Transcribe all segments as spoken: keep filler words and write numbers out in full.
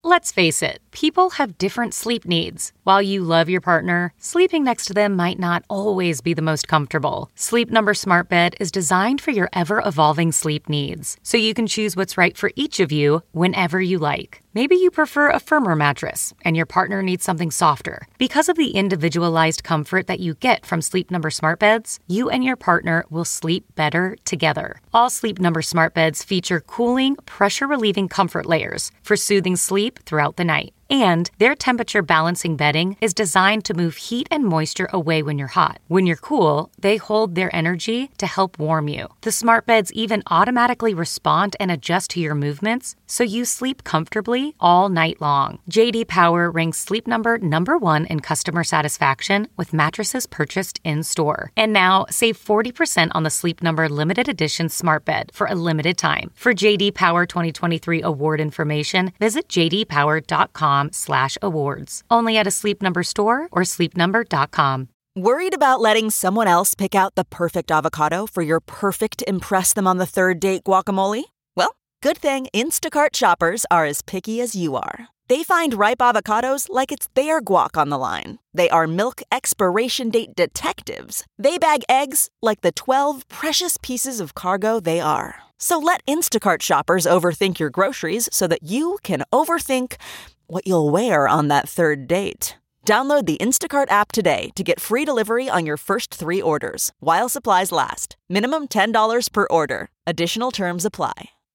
Let's face it, people have different sleep needs. While you love your partner, sleeping next to them might not always be the most comfortable. Sleep Number Smart Bed is designed for your ever-evolving sleep needs, so you can choose what's right for each of you whenever you like. Maybe you prefer a firmer mattress, and your partner needs something softer. Because of the individualized comfort that you get from Sleep Number Smart Beds, you and your partner will sleep better together. All Sleep Number Smart Beds feature cooling, pressure-relieving comfort layers for soothing sleep throughout the night. And their temperature balancing bedding is designed to move heat and moisture away when you're hot. When you're cool, they hold their energy to help warm you. The smart beds even automatically respond and adjust to your movements, so you sleep comfortably all night long. J D Power ranks Sleep Number number one in customer satisfaction with mattresses purchased in-store. And now, save forty percent on the Sleep Number limited edition smart bed for a limited time. For J D Power twenty twenty-three award information, visit j d power dot com slash awards. Only at a Sleep Number store or sleep number dot com. Worried about letting someone else pick out the perfect avocado for your perfect impress them on the third date guacamole? Well, good thing Instacart shoppers are as picky as you are. They find ripe avocados like it's their guac on the line. They are milk expiration date detectives. They bag eggs like the twelve precious pieces of cargo they are. So let Instacart shoppers overthink your groceries so that you can overthink what you'll wear on that third date. Download the Instacart app today to get free delivery on your first three orders, while supplies last. Minimum ten dollars per order. Additional terms apply.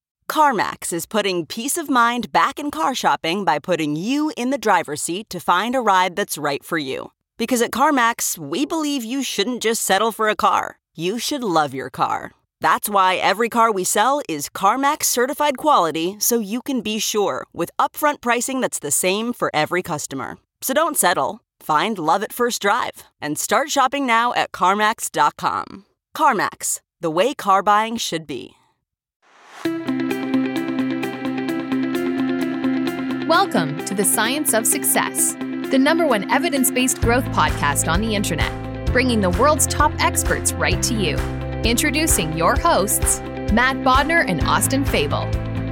CarMax is putting peace of mind back in car shopping by putting you in the driver's seat to find a ride that's right for you. Because at CarMax, we believe you shouldn't just settle for a car. You should love your car. That's why every car we sell is CarMax certified quality, so you can be sure with upfront pricing that's the same for every customer. So don't settle. Find love at first drive and start shopping now at CarMax dot com. CarMax, the way car buying should be. Welcome to the Science of Success, the number one evidence-based growth podcast on the internet, bringing the world's top experts right to you. Introducing your hosts, Matt Bodner and Austin Fable.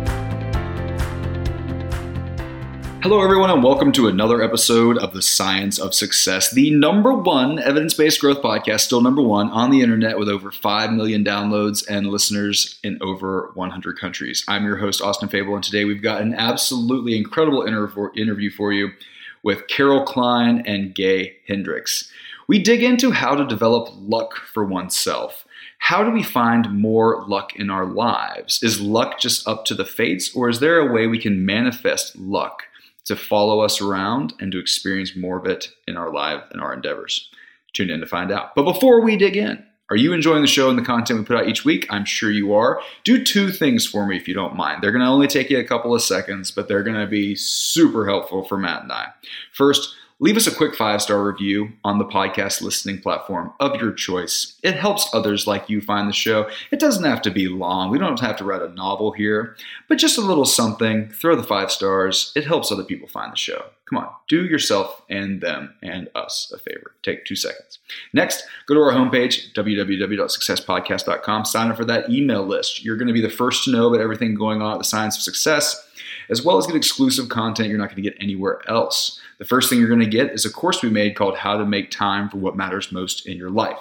Hello, everyone, and welcome to another episode of The Science of Success, the number one evidence-based growth podcast, still number one on the internet with over five million downloads and listeners in over one hundred countries. I'm your host, Austin Fable, and today we've got an absolutely incredible inter- interview for you with Carol Klein and Gay Hendricks. We dig into how to develop luck for oneself. How do we find more luck in our lives? Is luck just up to the fates, or is there a way we can manifest luck to follow us around and to experience more of it in our life and our endeavors? Tune in to find out. But before we dig in, are you enjoying the show and the content we put out each week? I'm sure you are. Do two things for me if you don't mind. They're going to only take you a couple of seconds, but they're going to be super helpful for Matt and I. First, leave us a quick five-star review on the podcast listening platform of your choice. It helps others like you find the show. It doesn't have to be long. We don't have to write a novel here, but just a little something. Throw the five stars. It helps other people find the show. Come on, do yourself and them and us a favor. Take two seconds. Next, go to our homepage, w w w dot success podcast dot com. Sign up for that email list. You're going to be the first to know about everything going on at the Science of Success, as well as get exclusive content you're not going to get anywhere else. The first thing you're going to get is a course we made called How to Make Time for What Matters Most in Your Life.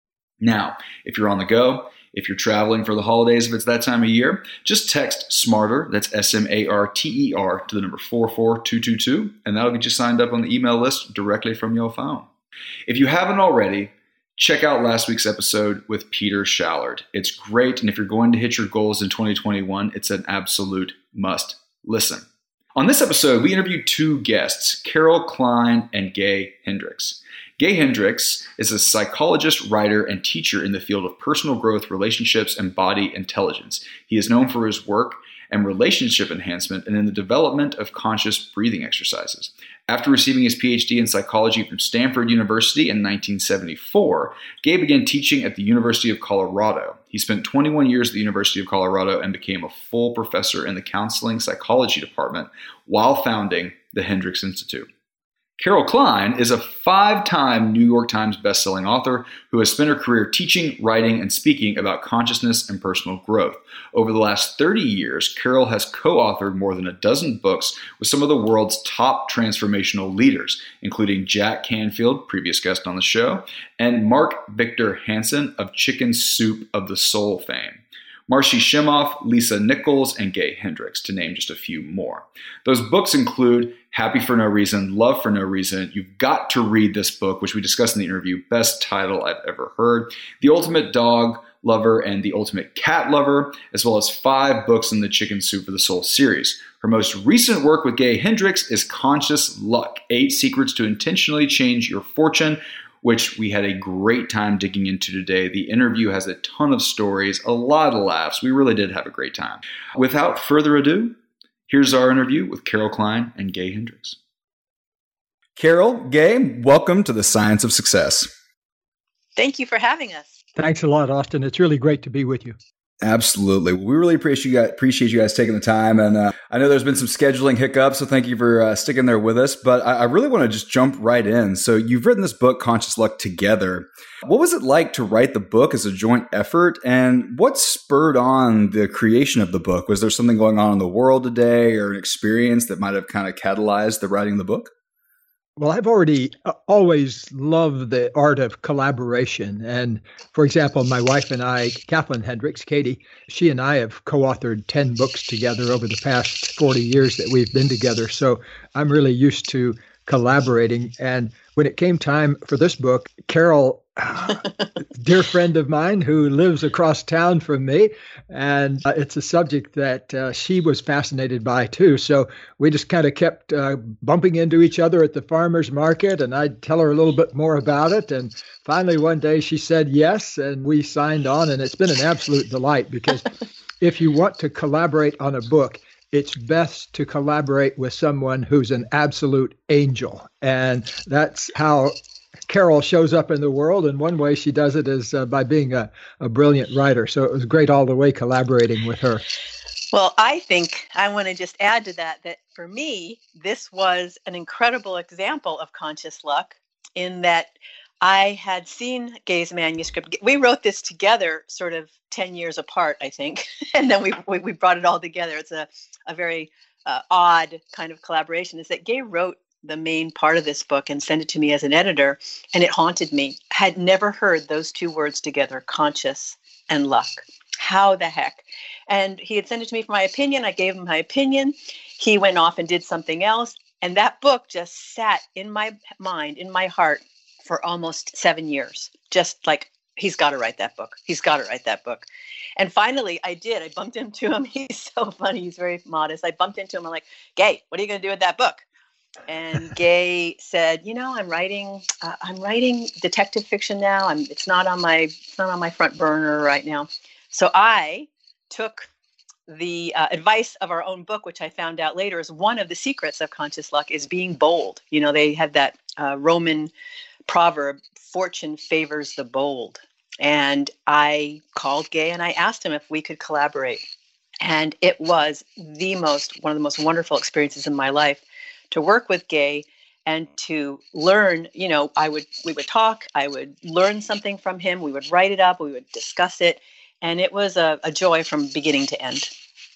Now, if you're on the go, if you're traveling for the holidays, if it's that time of year, just text SMARTER, that's S M A R T E R, to the number four four two two two, and that'll get you signed up on the email list directly from your phone. If you haven't already, check out last week's episode with Peter Shallard. It's great, and if you're going to hit your goals in twenty twenty-one, it's an absolute must listen. On this episode, we interviewed two guests, Carol Klein and Gay Hendricks. Gay Hendricks is a psychologist, writer, and teacher in the field of personal growth, relationships, and body intelligence. He is known for his work and relationship enhancement and in the development of conscious breathing exercises. After receiving his P H D in psychology from Stanford University in nineteen seventy-four, Gay began teaching at the University of Colorado. He spent twenty-one years at the University of Colorado and became a full professor in the counseling psychology department while founding the Hendricks Institute. Carol Klein is a five-time New York Times bestselling author who has spent her career teaching, writing, and speaking about consciousness and personal growth. Over the last thirty years, Carol has co-authored more than a dozen books with some of the world's top transformational leaders, including Jack Canfield, previous guest on the show, and Mark Victor Hansen of Chicken Soup of the Soul fame. Marcy Shimoff, Lisa Nichols, and Gay Hendricks, to name just a few more. Those books include Happy for No Reason, Love for No Reason, You've Got to Read This Book, which we discussed in the interview, best title I've ever heard, The Ultimate Dog Lover and The Ultimate Cat Lover, as well as five books in the Chicken Soup for the Soul series. Her most recent work with Gay Hendricks is Conscious Luck, Eight Secrets to Intentionally Change Your Fortune, which we had a great time digging into today. The interview has a ton of stories, a lot of laughs. We really did have a great time. Without further ado, here's our interview with Carol Klein and Gay Hendricks. Carol, Gay, welcome to the Science of Success. Thank you for having us. Thanks a lot, Austin. It's really great to be with you. Absolutely. We really appreciate you guys, appreciate you guys taking the time. And uh, I know there's been some scheduling hiccups, so thank you for uh, sticking there with us. But I, I really want to just jump right in. So you've written this book, Conscious Luck, together. What was it like to write the book as a joint effort? And what spurred on the creation of the book? Was there something going on in the world today or an experience that might have kind of catalyzed the writing of the book? Well, I've already uh, always loved the art of collaboration. And for example, my wife and I, Kathleen Hendricks, Katie, she and I have co-authored ten books together over the past forty years that we've been together. So I'm really used to collaborating. And when it came time for this book, Carol, dear friend of mine who lives across town from me, and uh, it's a subject that uh, she was fascinated by too. So we just kind of kept uh, bumping into each other at the farmer's market, and I'd tell her a little bit more about it. And finally one day she said yes, and we signed on, and it's been an absolute delight because if you want to collaborate on a book, it's best to collaborate with someone who's an absolute angel. And that's how Carol shows up in the world. And one way she does it is uh, by being a, a brilliant writer. So it was great all the way collaborating with her. Well, I think I want to just add to that, that for me, this was an incredible example of conscious luck in that I had seen Gay's manuscript. We wrote this together sort of ten years apart, I think. And then we, we, we brought it all together. It's a, a very uh, odd kind of collaboration, is that Gay wrote the main part of this book and sent it to me as an editor, and it haunted me. I had never heard those two words together, conscious and luck. How the heck? And he had sent it to me for my opinion. I gave him my opinion. He went off and did something else. And that book just sat in my mind, in my heart for almost seven years. Just like, he's got to write that book. He's got to write that book. And finally, I did. I bumped into him. He's so funny. He's very modest. I bumped into him. I'm like, Gay, what are you going to do with that book? And Gay said, you know, I'm writing, uh, I'm writing detective fiction now. I'm, it's not on my, it's not on my front burner right now. So I took the uh, advice of our own book, which I found out later is one of the secrets of conscious luck, is being bold. You know, they had that uh, Roman proverb, fortune favors the bold. And I called Gay and I asked him if we could collaborate. And it was the most, one of the most wonderful experiences in my life to work with Gay and to learn. You know, I would, we would talk, I would learn something from him. We would write it up, we would discuss it. And it was a, a joy from beginning to end.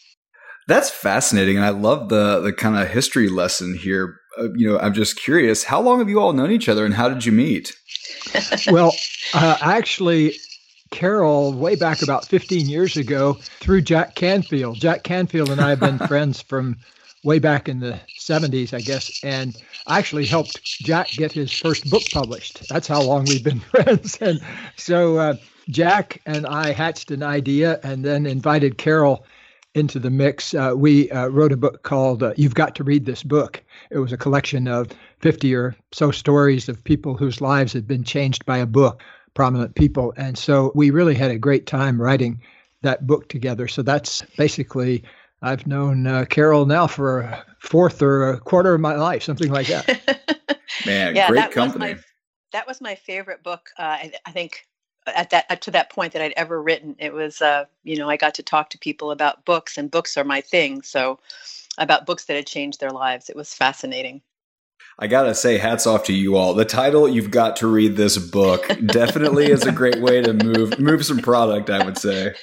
That's fascinating. And I love the the kind of history lesson here. Uh, you know, I'm just curious, how long have you all known each other and how did you meet? Well, uh, actually, Carol, way back about fifteen years ago, through Jack Canfield. Jack Canfield and I have been friends from way back in the seventies, I guess. And I actually helped Jack get his first book published. That's how long we've been friends. And so uh, Jack and I hatched an idea and then invited Carol into the mix. Uh, we uh, wrote a book called uh, You've Got to Read This Book. It was a collection of fifty or so stories of people whose lives had been changed by a book, prominent people. And so we really had a great time writing that book together. So that's basically, I've known uh, Carol now for a fourth or a quarter of my life, something like that. Man, yeah, great that company. Was my, that was my favorite book. Uh, I, I think at that up to that point that I'd ever written. It was, uh, you know, I got to talk to people about books, and books are my thing. So about books that had changed their lives. It was fascinating. I gotta say, hats off to you all. The title, "You've Got to Read This Book," definitely is a great way to move move some product, I would say.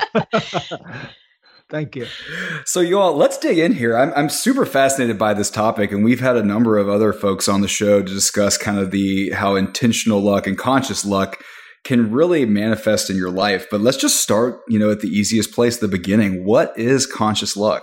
Thank you. So you all, let's dig in here. I'm I'm super fascinated by this topic, and we've had a number of other folks on the show to discuss kind of the how intentional luck and conscious luck can really manifest in your life. But let's just start, you know, at the easiest place, the beginning. What is conscious luck?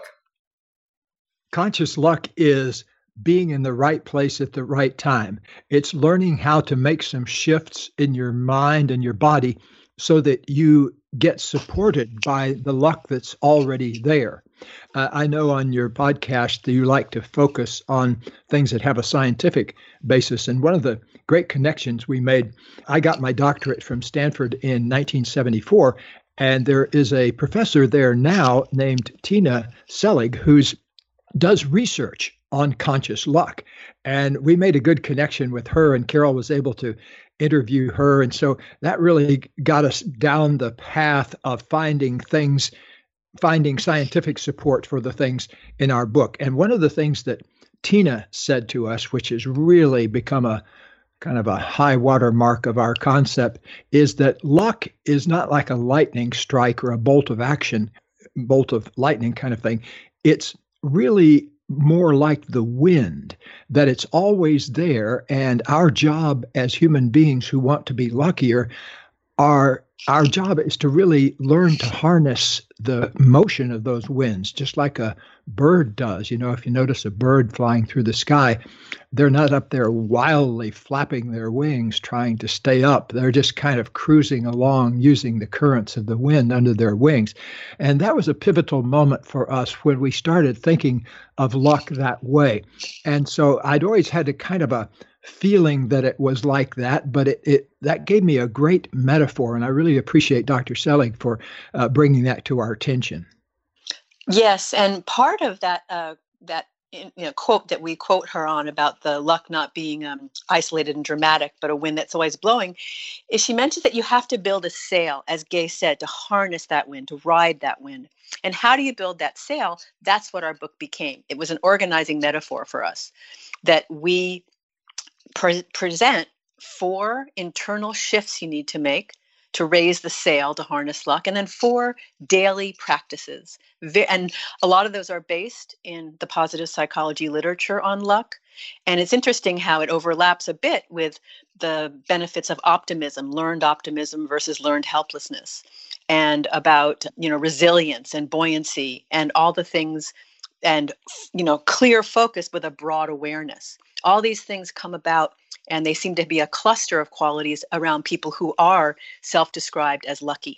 Conscious luck is being in the right place at the right time. It's learning how to make some shifts in your mind and your body so that you get supported by the luck that's already there. Uh, I know on your podcast that you like to focus on things that have a scientific basis. And one of the great connections we made, I got my doctorate from Stanford in nineteen seventy-four, and there is a professor there now named Tina Selig who's does research on conscious luck. And we made a good connection with her, and Carol was able to interview her. And so that really got us down the path of finding things, finding scientific support for the things in our book. And one of the things that Tina said to us, which has really become a kind of a high water mark of our concept, is that luck is not like a lightning strike or a bolt of action, bolt of lightning kind of thing. It's really more like the wind, that it's always there. And our job as human beings who want to be luckier, our, our job is to really learn to harness the motion of those winds, just like a bird does. You know, if you notice a bird flying through the sky, they're not up there wildly flapping their wings trying to stay up. They're just kind of cruising along using the currents of the wind under their wings. And that was a pivotal moment for us when we started thinking of luck that way. And so I'd always had a kind of a feeling that it was like that, but it, it that gave me a great metaphor. And I really appreciate Doctor Selig for uh, bringing that to our attention. Yes, and part of that uh, that you know, quote that we quote her on about the luck not being um, isolated and dramatic, but a wind that's always blowing, is she mentions that you have to build a sail, as Gay said, to harness that wind, to ride that wind. And how do you build that sail? That's what our book became. It was an organizing metaphor for us, that we pre- present four internal shifts you need to make to raise the sail to harness luck, and then four daily practices. And a lot of those are based in the positive psychology literature on luck. And it's interesting how it overlaps a bit with the benefits of optimism, learned optimism versus learned helplessness, and about, you know, resilience and buoyancy and all the things, and, you know, clear focus with a broad awareness. All these things come about, and they seem to be a cluster of qualities around people who are self-described as lucky.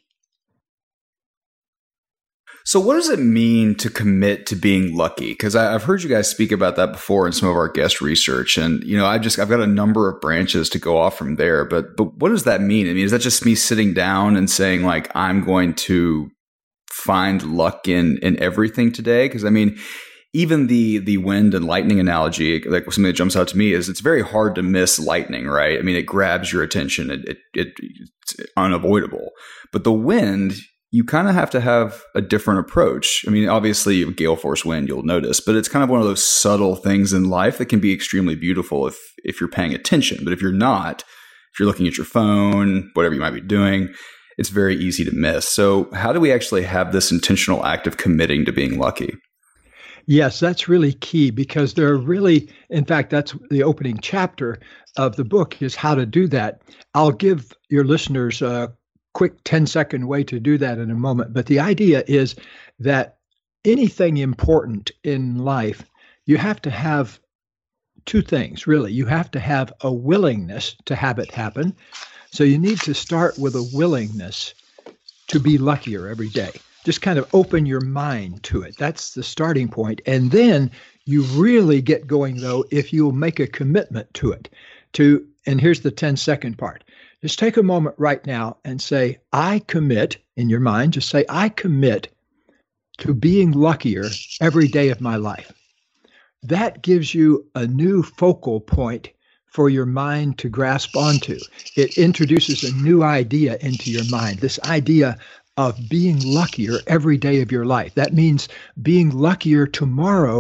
So what does it mean to commit to being lucky? Because I've heard you guys speak about that before in some of our guest research. And, you know, I just, I've got a number of branches to go off from there. But, but what does that mean? I mean, is that just me sitting down and saying, like, I'm going to find luck in, in everything today? Because, I mean, even the the wind and lightning analogy, like something that jumps out to me, is it's very hard to miss lightning, right? I mean, it grabs your attention. It, it, it it's unavoidable. But the wind, you kind of have to have a different approach. I mean, obviously, you have gale force wind, you'll notice, but it's kind of one of those subtle things in life that can be extremely beautiful if if you're paying attention. But if you're not, if you're looking at your phone, whatever you might be doing, it's very easy to miss. So how do we actually have this intentional act of committing to being lucky? Yes, that's really key, because there are really, in fact, that's the opening chapter of the book, is how to do that. I'll give your listeners a quick ten second way to do that in a moment. But the idea is that anything important in life, you have to have two things, really. You have to have a willingness to have it happen. So you need to start with a willingness to be luckier every day. Just kind of open your mind to it. That's the starting point. And then you really get going, though, if you'll make a commitment to it. To, and here's the ten second part. Just take a moment right now and say, I commit, in your mind, just say, I commit to being luckier every day of my life. That gives you a new focal point for your mind to grasp onto. It introduces a new idea into your mind, this idea of being luckier every day of your life. That means being luckier tomorrow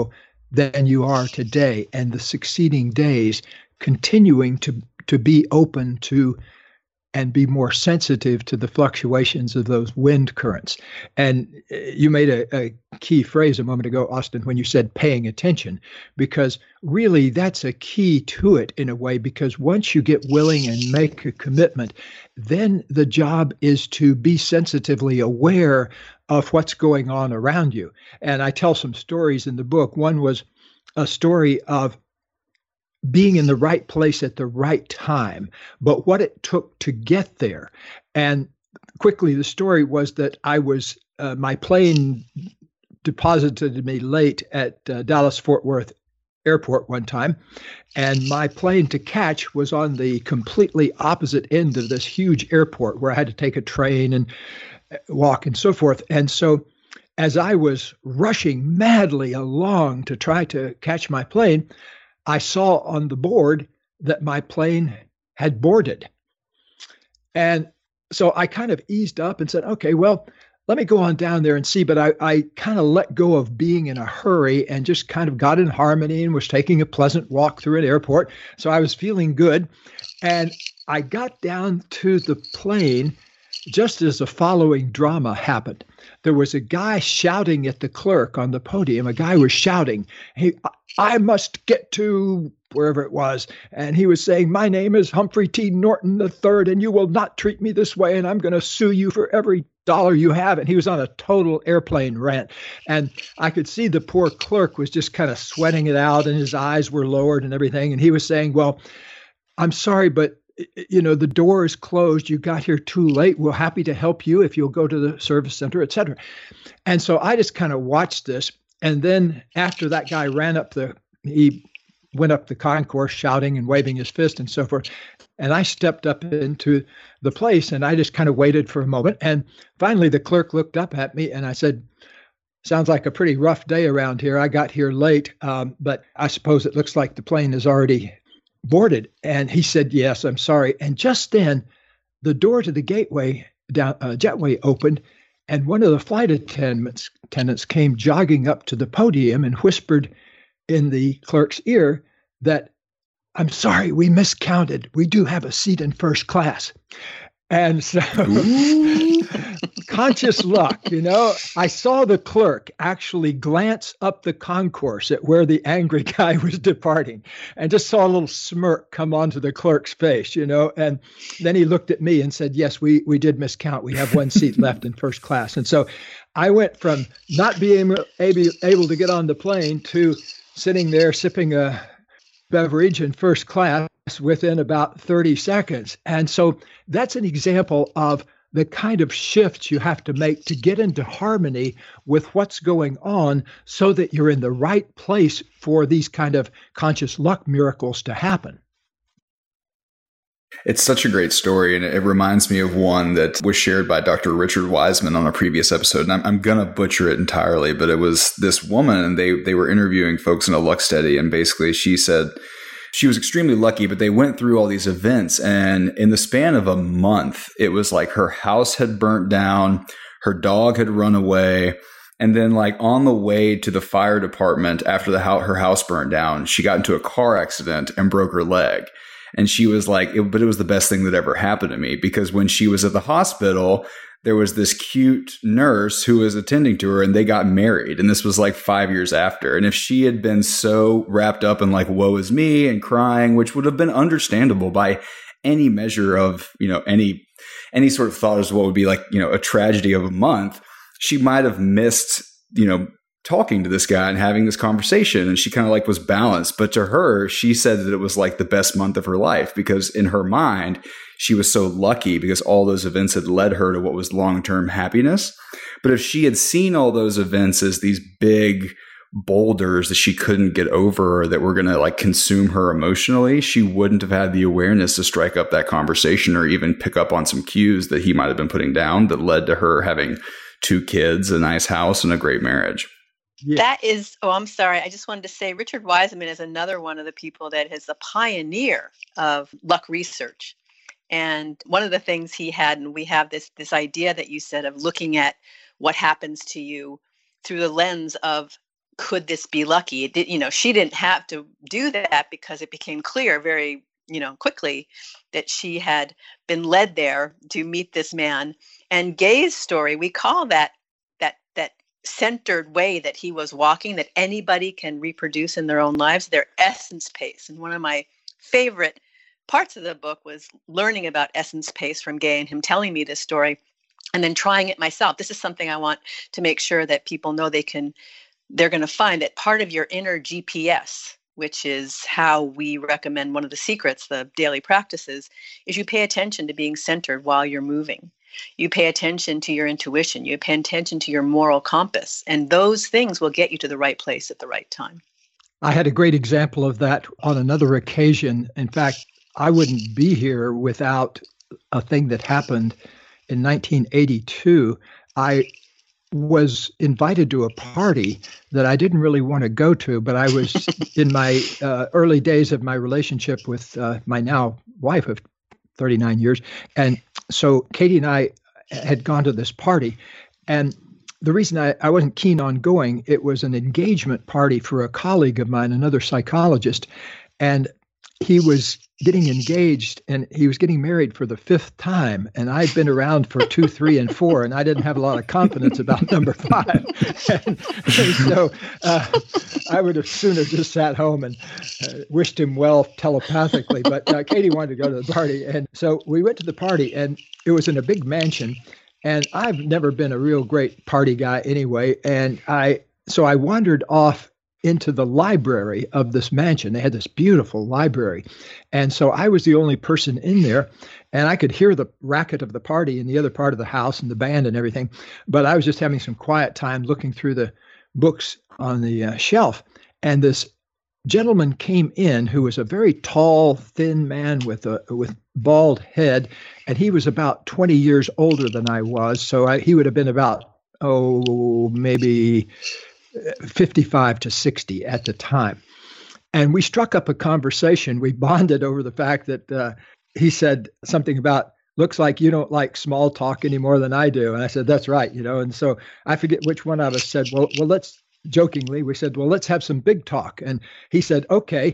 than you are today, and the succeeding days continuing to, to be open to and be more sensitive to the fluctuations of those wind currents. And you made a, a key phrase a moment ago, Austin, when you said paying attention, because really that's a key to it in a way, because once you get willing and make a commitment, then the job is to be sensitively aware of what's going on around you. And I tell some stories in the book. One was a story of being in the right place at the right time, but what it took to get there. And quickly, the story was that I was, uh, my plane deposited me late at uh, Dallas-Fort Worth Airport one time, and my plane to catch was on the completely opposite end of this huge airport where I had to take a train and walk and so forth. And so as I was rushing madly along to try to catch my plane, I saw on the board that my plane had boarded. And so I kind of eased up and said, okay, well, let me go on down there and see. But I, I kind of let go of being in a hurry and just kind of got in harmony and was taking a pleasant walk through an airport. So I was feeling good. And I got down to the plane just as the following drama happened. There was a guy shouting at the clerk on the podium. A guy was shouting, "Hey, I must get to wherever it was." And he was saying, "My name is Humphrey T. Norton the third, and you will not treat me this way, and I'm going to sue you for every dollar you have." And he was on a total airplane rant. And I could see the poor clerk was just kind of sweating it out, and his eyes were lowered and everything. And he was saying, "Well, I'm sorry, but you know, the door is closed. You got here too late. We're happy to help you if you'll go to the service center, et cetera" And so I just kind of watched this. And then after that guy ran up the, he went up the concourse shouting and waving his fist and so forth. And I stepped up into the place and I just kind of waited for a moment. And finally the clerk looked up at me and I said, "Sounds like a pretty rough day around here. I got here late, um, but I suppose it looks like the plane is already boarded." And he said, "Yes, I'm sorry." And just then the door to the gateway down uh, jetway opened, and one of the flight attendants, attendants came jogging up to the podium and whispered in the clerk's ear that, "I'm sorry, we miscounted. We do have a seat in first class." And so conscious luck, you know, I saw the clerk actually glance up the concourse at where the angry guy was departing and just saw a little smirk come onto the clerk's face, you know, and then he looked at me and said, "Yes, we, we did miscount. We have one seat left in first class." And so I went from not being able, able to get on the plane to sitting there sipping a beverage in first class within about thirty seconds. And so that's an example of the kind of shifts you have to make to get into harmony with what's going on so that you're in the right place for these kind of conscious luck miracles to happen. It's such a great story, and it reminds me of one that was shared by Doctor Richard Wiseman on a previous episode. And I'm, I'm going to butcher it entirely, but it was this woman, and they, they were interviewing folks in a luck study, and basically she said she was extremely lucky, but they went through all these events, and in the span of a month, it was like her house had burnt down, her dog had run away, and then like on the way to the fire department after the ho- her house burned down, she got into a car accident and broke her leg. And she was like, it, but it was the best thing that ever happened to me, because when she was at the hospital, there was this cute nurse who was attending to her, and they got married. And this was like five years after. And if she had been so wrapped up in like, woe is me and crying, which would have been understandable by any measure of, you know, any, any sort of thought as what would be like, you know, a tragedy of a month, she might have missed, you know, talking to this guy and having this conversation, and she kind of like was balanced. But to her, she said that it was like the best month of her life, because in her mind, she was so lucky because all those events had led her to what was long-term happiness. But if she had seen all those events as these big boulders that she couldn't get over or that were going to like consume her emotionally, she wouldn't have had the awareness to strike up that conversation or even pick up on some cues that he might have been putting down that led to her having two kids, a nice house, and a great marriage. Yeah. That is, oh, I'm sorry. I just wanted to say Richard Wiseman is another one of the people that is a pioneer of luck research. And one of the things he had, and we have this this idea that you said of looking at what happens to you through the lens of could this be lucky? It did, you know, she didn't have to do that because it became clear very, you know, quickly that she had been led there to meet this man. And Gay's story, we call that that that centered way that he was walking, that anybody can reproduce in their own lives, their essence pace. And one of my favorite parts of the book was learning about essence pace from Gay and him telling me this story and then trying it myself. This is something I want to make sure that people know they can, they're going to find that part of your inner G P S, which is how we recommend one of the secrets, the daily practices, is you pay attention to being centered while you're moving. You pay attention to your intuition. You pay attention to your moral compass. And those things will get you to the right place at the right time. I had a great example of that on another occasion. In fact, I wouldn't be here without a thing that happened in nineteen eighty-two. I was invited to a party that I didn't really want to go to, but I was in my uh, early days of my relationship with uh, my now wife of thirty-nine years. And so Katie and I had gone to this party. And the reason I, I wasn't keen on going, it was an engagement party for a colleague of mine, another psychologist. And he was getting engaged and he was getting married for the fifth time. And I'd been around for two, three, and four, and I didn't have a lot of confidence about number five. and, and so uh, I would have sooner just sat home and uh, wished him well telepathically. But uh, Katie wanted to go to the party. And so we went to the party, and it was in a big mansion. And I've never been a real great party guy anyway. And I so I wandered off into the library of this mansion. They had this beautiful library. And so I was the only person in there, and I could hear the racket of the party in the other part of the house and the band and everything. But I was just having some quiet time looking through the books on the uh, shelf. And this gentleman came in who was a very tall, thin man with a with bald head. And he was about twenty years older than I was. So I, he would have been about, oh, maybe fifty-five to sixty at the time. And we struck up a conversation. We bonded over the fact that uh, he said something about, looks like you don't like small talk any more than I do. And I said, that's right. You know, and so I forget which one of us said, well, well, let's jokingly, we said, well, let's have some big talk. And he said, okay.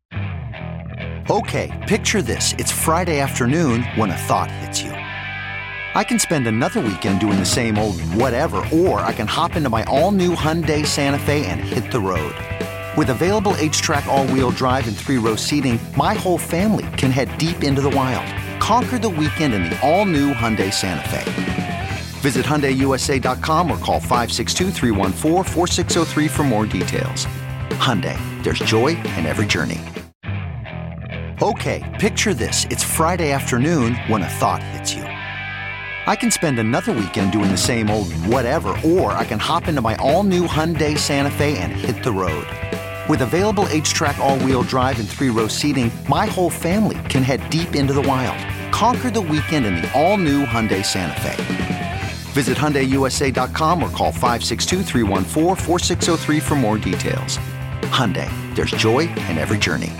Okay, picture this. It's Friday afternoon when a thought hits you. I can spend another weekend doing the same old whatever, or I can hop into my all-new Hyundai Santa Fe and hit the road. With available H-Track all-wheel drive and three-row seating, my whole family can head deep into the wild. Conquer the weekend in the all-new Hyundai Santa Fe. Visit Hyundai U S A dot com or call five six two, three one four, four six zero three for more details. Hyundai, there's joy in every journey. Okay, picture this. It's Friday afternoon when a thought hits you. I can spend another weekend doing the same old whatever, or I can hop into my all-new Hyundai Santa Fe and hit the road. With available H-Track all-wheel drive and three-row seating, my whole family can head deep into the wild. Conquer the weekend in the all-new Hyundai Santa Fe. Visit Hyundai U S A dot com or call five six two, three one four, four six zero three for more details. Hyundai, there's joy in every journey.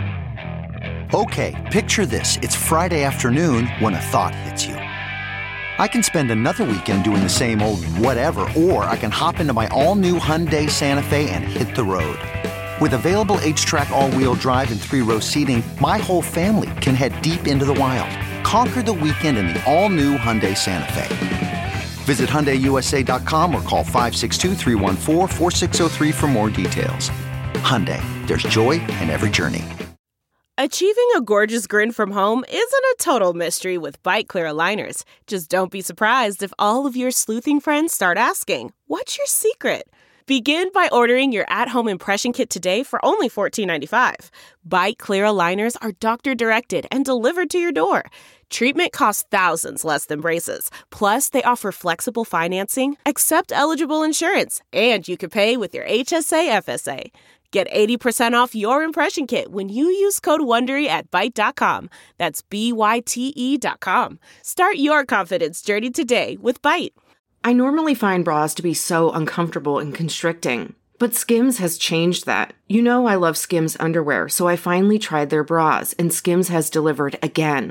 Okay, picture this. It's Friday afternoon when a thought hits you. I can spend another weekend doing the same old whatever, or I can hop into my all-new Hyundai Santa Fe and hit the road. With available H-Track all-wheel drive and three-row seating, my whole family can head deep into the wild. Conquer the weekend in the all-new Hyundai Santa Fe. Visit Hyundai U S A dot com or call five six two, three one four, four six zero three for more details. Hyundai, there's joy in every journey. Achieving a gorgeous grin from home isn't a total mystery with Byte Clear aligners. Just don't be surprised if all of your sleuthing friends start asking, what's your secret? Begin by ordering your at-home impression kit today for only fourteen ninety-five. Byte Clear aligners are doctor-directed and delivered to your door. Treatment costs thousands less than braces. Plus, they offer flexible financing, accept eligible insurance, and you can pay with your H S A F S A. Get eighty percent off your impression kit when you use code WONDERY at byte dot com. That's B Y T E dot com. Start your confidence journey today with Byte. I normally find bras to be so uncomfortable and constricting, but Skims has changed that. You know I love Skims underwear, so I finally tried their bras, and Skims has delivered again.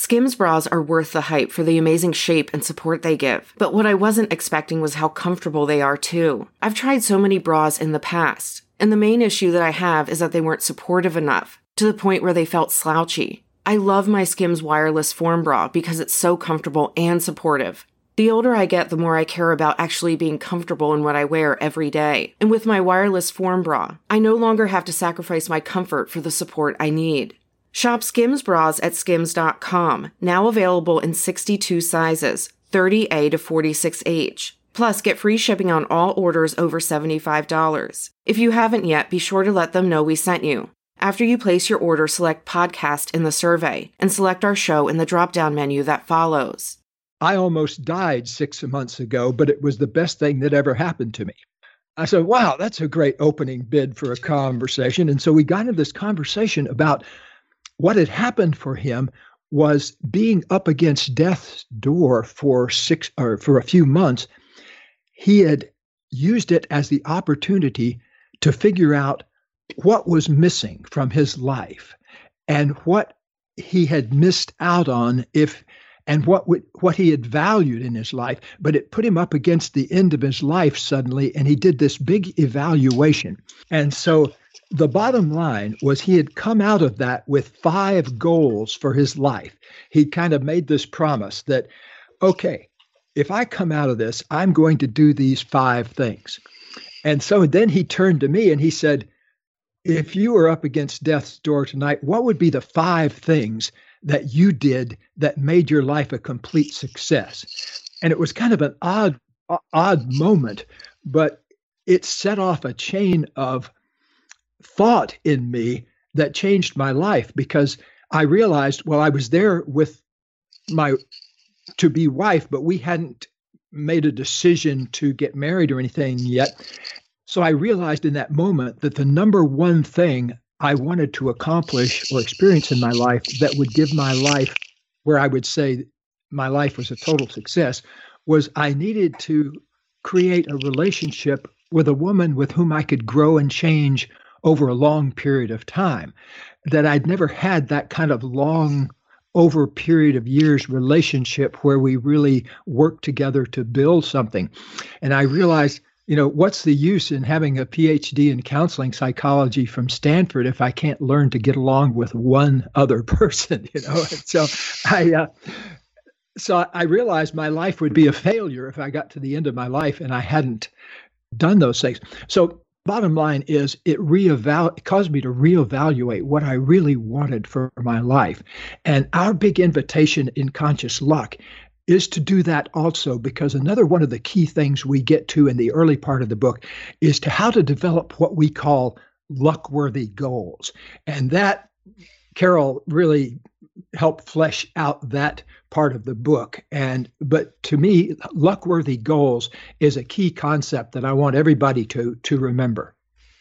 Skims bras are worth the hype for the amazing shape and support they give, but what I wasn't expecting was how comfortable they are too. I've tried so many bras in the past, and the main issue that I have is that they weren't supportive enough, to the point where they felt slouchy. I love my Skims wireless form bra because it's so comfortable and supportive. The older I get, the more I care about actually being comfortable in what I wear every day. And with my wireless form bra, I no longer have to sacrifice my comfort for the support I need. Shop Skims bras at skims dot com, now available in sixty-two sizes, thirty A to forty-six H. Plus, get free shipping on all orders over seventy-five dollars. If you haven't yet, be sure to let them know we sent you. After you place your order, select Podcast in the survey, and select our show in the drop-down menu that follows. I almost died six months ago, but it was the best thing that ever happened to me. I said, wow, that's a great opening bid for a conversation. And so we got into this conversation about what had happened for him was being up against death's door for six or for a few months. He had used it as the opportunity to figure out what was missing from his life and what he had missed out on if and what would, what he had valued in his life. But it put him up against the end of his life suddenly, and he did this big evaluation. And so the bottom line was he had come out of that with five goals for his life. He kind of made this promise that, okay, if I come out of this, I'm going to do these five things. And so then he turned to me and he said, if you were up against death's door tonight, what would be the five things that you did that made your life a complete success? And it was kind of an odd, odd moment, but it set off a chain of thought in me that changed my life, because I realized, well, I was there with my to-be wife, but we hadn't made a decision to get married or anything yet. So I realized in that moment that the number one thing I wanted to accomplish or experience in my life that would give my life, where I would say my life was a total success, was I needed to create a relationship with a woman with whom I could grow and change over a long period of time. That I'd never had that kind of long, over a period of years relationship where we really work together to build something. And I realized, you know, what's the use in having a P H D in counseling psychology from Stanford if I can't learn to get along with one other person, you know? And so I, uh, so I realized my life would be a failure if I got to the end of my life and I hadn't done those things. So bottom line is it reeval- it caused me to reevaluate what I really wanted for my life. And our big invitation in Conscious Luck is to do that also, because another one of the key things we get to in the early part of the book is to how to develop what we call luck-worthy goals. And that, Carol really helped flesh out that part of the book. And but to me, luck-worthy goals is a key concept that I want everybody to to remember.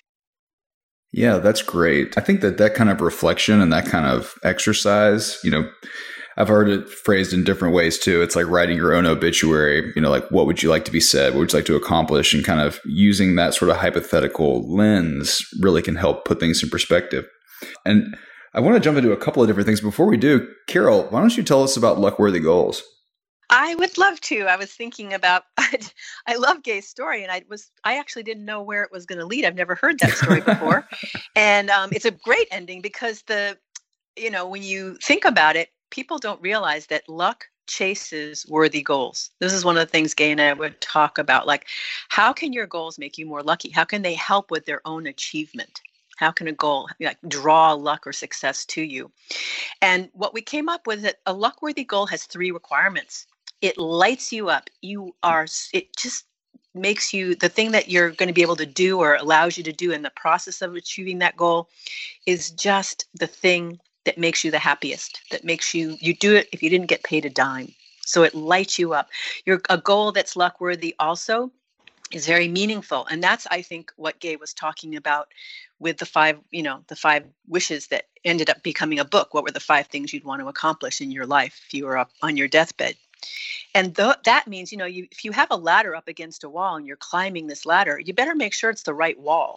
Yeah, that's great. I think that that kind of reflection and that kind of exercise, you know, I've heard it phrased in different ways too. It's like writing your own obituary, you know, like what would you like to be said? What would you like to accomplish? And kind of using that sort of hypothetical lens really can help put things in perspective. And I want to jump into a couple of different things. Before we do, Carol, why don't you tell us about Luck-Worthy Goals? I would love to. I was thinking about, I love Gay's story, and I was, I actually didn't know where it was going to lead. I've never heard that story before. And um, it's a great ending because the, you know, when you think about it, people don't realize that luck chases worthy goals. This is one of the things Gay and I would talk about. Like, how can your goals make you more lucky? How can they help with their own achievement? How can a goal like draw luck or success to you? And what we came up with is that a luck-worthy goal has three requirements. It lights you up. You are, it just makes you, the thing that you're going to be able to do or allows you to do in the process of achieving that goal is just the thing that makes you the happiest, that makes you, you do it if you didn't get paid a dime. So it lights you up. You're, a goal that's luck-worthy also is very meaningful. And that's, I think, what Gay was talking about with the five, you know, the five wishes that ended up becoming a book. What were the five things you'd want to accomplish in your life if you were up on your deathbed? And th- that means, you know, you, if you have a ladder up against a wall and you're climbing this ladder, you better make sure it's the right wall.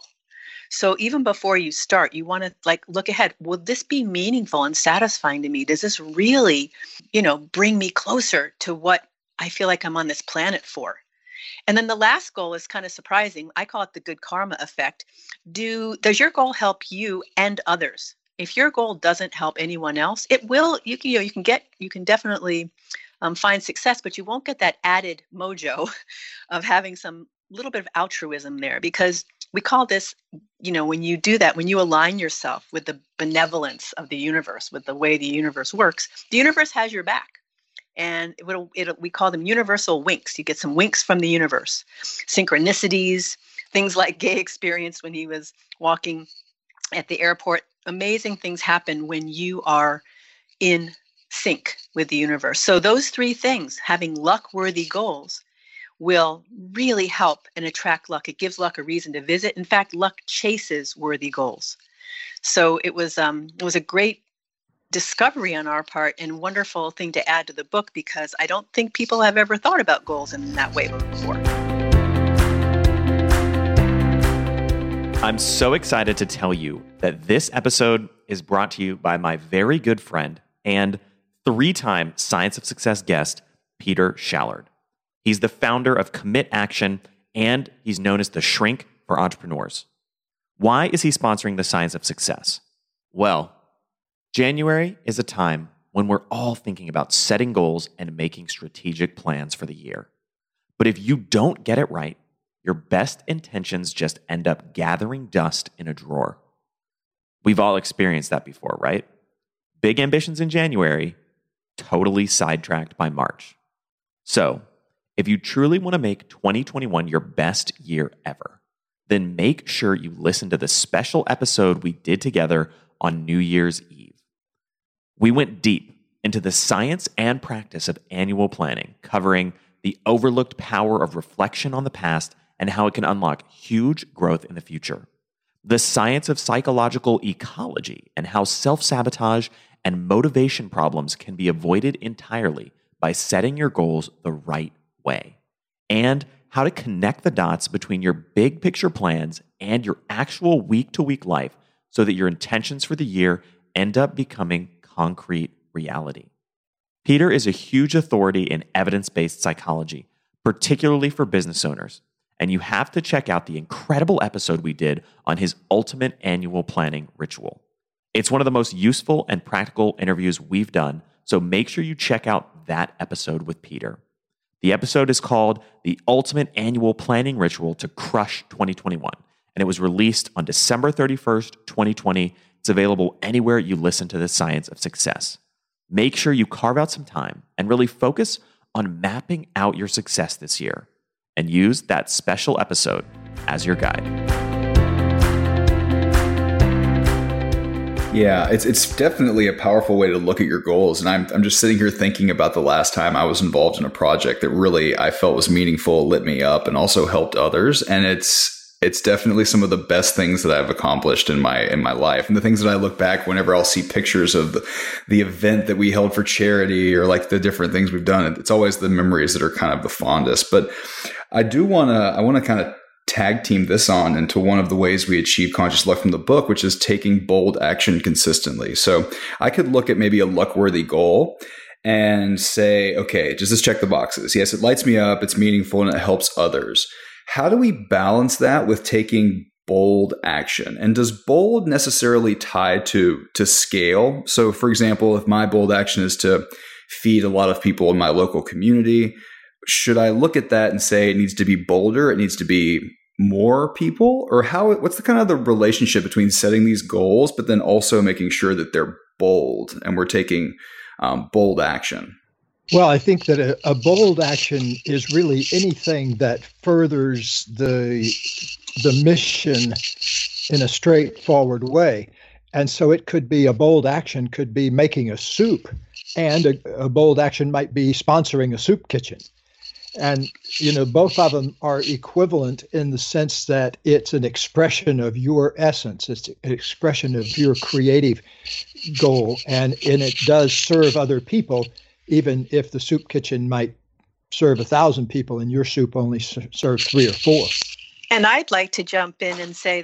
So even before you start, you want to like look ahead. Will this be meaningful and satisfying to me? Does this really, you know, bring me closer to what I feel like I'm on this planet for? And then the last goal is kind of surprising. I call it the good karma effect. Do does your goal help you and others? If your goal doesn't help anyone else, it will. You can, you know, you can get, you can definitely um, find success, but you won't get that added mojo of having some little bit of altruism there, because we call this, you know, when you do that, when you align yourself with the benevolence of the universe, with the way the universe works, the universe has your back. And it will, it, we call them universal winks. You get some winks from the universe, synchronicities, things like Gay experienced when he was walking at the airport. Amazing things happen when you are in sync with the universe. So those three things, having luck-worthy goals, will really help and attract luck. It gives luck a reason to visit. In fact, luck chases worthy goals. So it was um, it was a great discovery on our part and wonderful thing to add to the book, because I don't think people have ever thought about goals in that way before. I'm so excited to tell you that this episode is brought to you by my very good friend and three-time Science of Success guest, Peter Shallard. He's the founder of Commit Action, and he's known as the Shrink for Entrepreneurs. Why is he sponsoring the Science of Success? Well, January is a time when we're all thinking about setting goals and making strategic plans for the year. But if you don't get it right, your best intentions just end up gathering dust in a drawer. We've all experienced that before, right? Big ambitions in January, totally sidetracked by March. So, if you truly want to make twenty twenty-one your best year ever, then make sure you listen to the special episode we did together on New Year's Eve. We went deep into the science and practice of annual planning, covering the overlooked power of reflection on the past and how it can unlock huge growth in the future, the science of psychological ecology and how self-sabotage and motivation problems can be avoided entirely by setting your goals the right way, and how to connect the dots between your big picture plans and your actual week-to-week life so that your intentions for the year end up becoming concrete reality. Peter is a huge authority in evidence-based psychology, particularly for business owners, and you have to check out the incredible episode we did on his ultimate annual planning ritual. It's one of the most useful and practical interviews we've done, so make sure you check out that episode with Peter. The episode is called The Ultimate Annual Planning Ritual to Crush twenty twenty-one, and it was released on December thirty-first, twenty twenty. It's available anywhere you listen to The Science of Success. Make sure you carve out some time and really focus on mapping out your success this year, and use that special episode as your guide. Yeah, it's it's definitely a powerful way to look at your goals. And I'm I'm just sitting here thinking about the last time I was involved in a project that really I felt was meaningful, lit me up, and also helped others. And it's it's definitely some of the best things that I've accomplished in my in my life. And the things that I look back whenever I'll see pictures of the, the event that we held for charity or like the different things we've done, it's always the memories that are kind of the fondest. But I do want to I want to kind of tag team this on into one of the ways we achieve conscious luck from the book, which is taking bold action consistently. So I could look at maybe a luck-worthy goal and say, okay, does this check the boxes? Yes, it lights me up, it's meaningful, and it helps others. How do we balance that with taking bold action? And does bold necessarily tie to, to scale? So for example, if my bold action is to feed a lot of people in my local community, should I look at that and say it needs to be bolder, it needs to be more people? Or how? What's the kind of the relationship between setting these goals, but then also making sure that they're bold and we're taking um, bold action? Well, I think that a, a bold action is really anything that furthers the the mission in a straightforward way. And so it could be a bold action could be making a soup, and a, a bold action might be sponsoring a soup kitchen. And, you know, both of them are equivalent in the sense that it's an expression of your essence. It's an expression of your creative goal, and, and it does serve other people, even if the soup kitchen might serve a thousand people and your soup only serves three or four. And I'd like to jump in and say that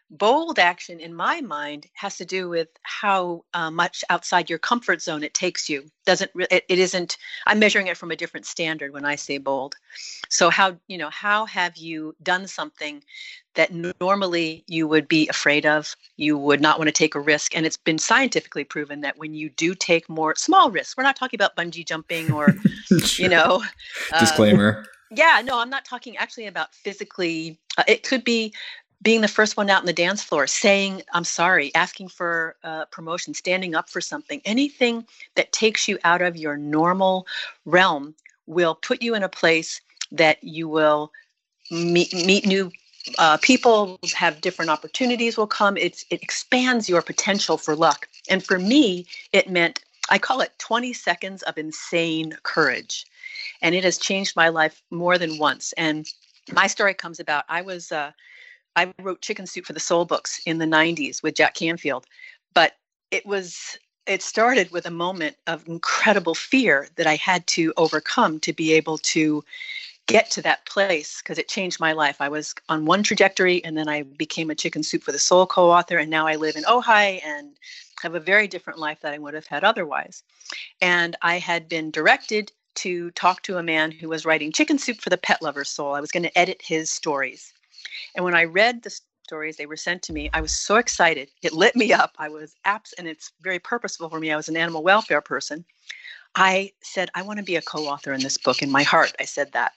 Bold action, in my mind, has to do with how uh, much outside your comfort zone it takes you. Doesn't re- it, it isn't? I'm measuring it from a different standard when I say bold. So how you know how have you done something that normally you would be afraid of, you would not want to take a risk, and it's been scientifically proven that when you do take more small risks, we're not talking about bungee jumping or Sure. you know, uh, Disclaimer. yeah, no, I'm not talking actually about physically. Uh, it could be being the first one out on the dance floor, saying, I'm sorry, asking for uh, promotion, standing up for something. Anything that takes you out of your normal realm will put you in a place that you will meet, meet new uh, people, have different opportunities will come. It's, it expands your potential for luck. And for me, it meant, I call it twenty seconds of insane courage. And it has changed my life more than once. And my story comes about, I was... Uh, I wrote Chicken Soup for the Soul books in the nineties with Jack Canfield, but it was, it started with a moment of incredible fear that I had to overcome to be able to get to that place, because it changed my life. I was on one trajectory, and then I became a Chicken Soup for the Soul co-author, and now I live in Ojai and have a very different life than I would have had otherwise. And I had been directed to talk to a man who was writing Chicken Soup for the Pet Lover's Soul. I was going to edit his stories. And when I read the stories they were sent to me, I was so excited. It lit me up. I was abs, and it's very purposeful for me. I was an animal welfare person. I said, I want to be a co-author in this book. In my heart, I said that.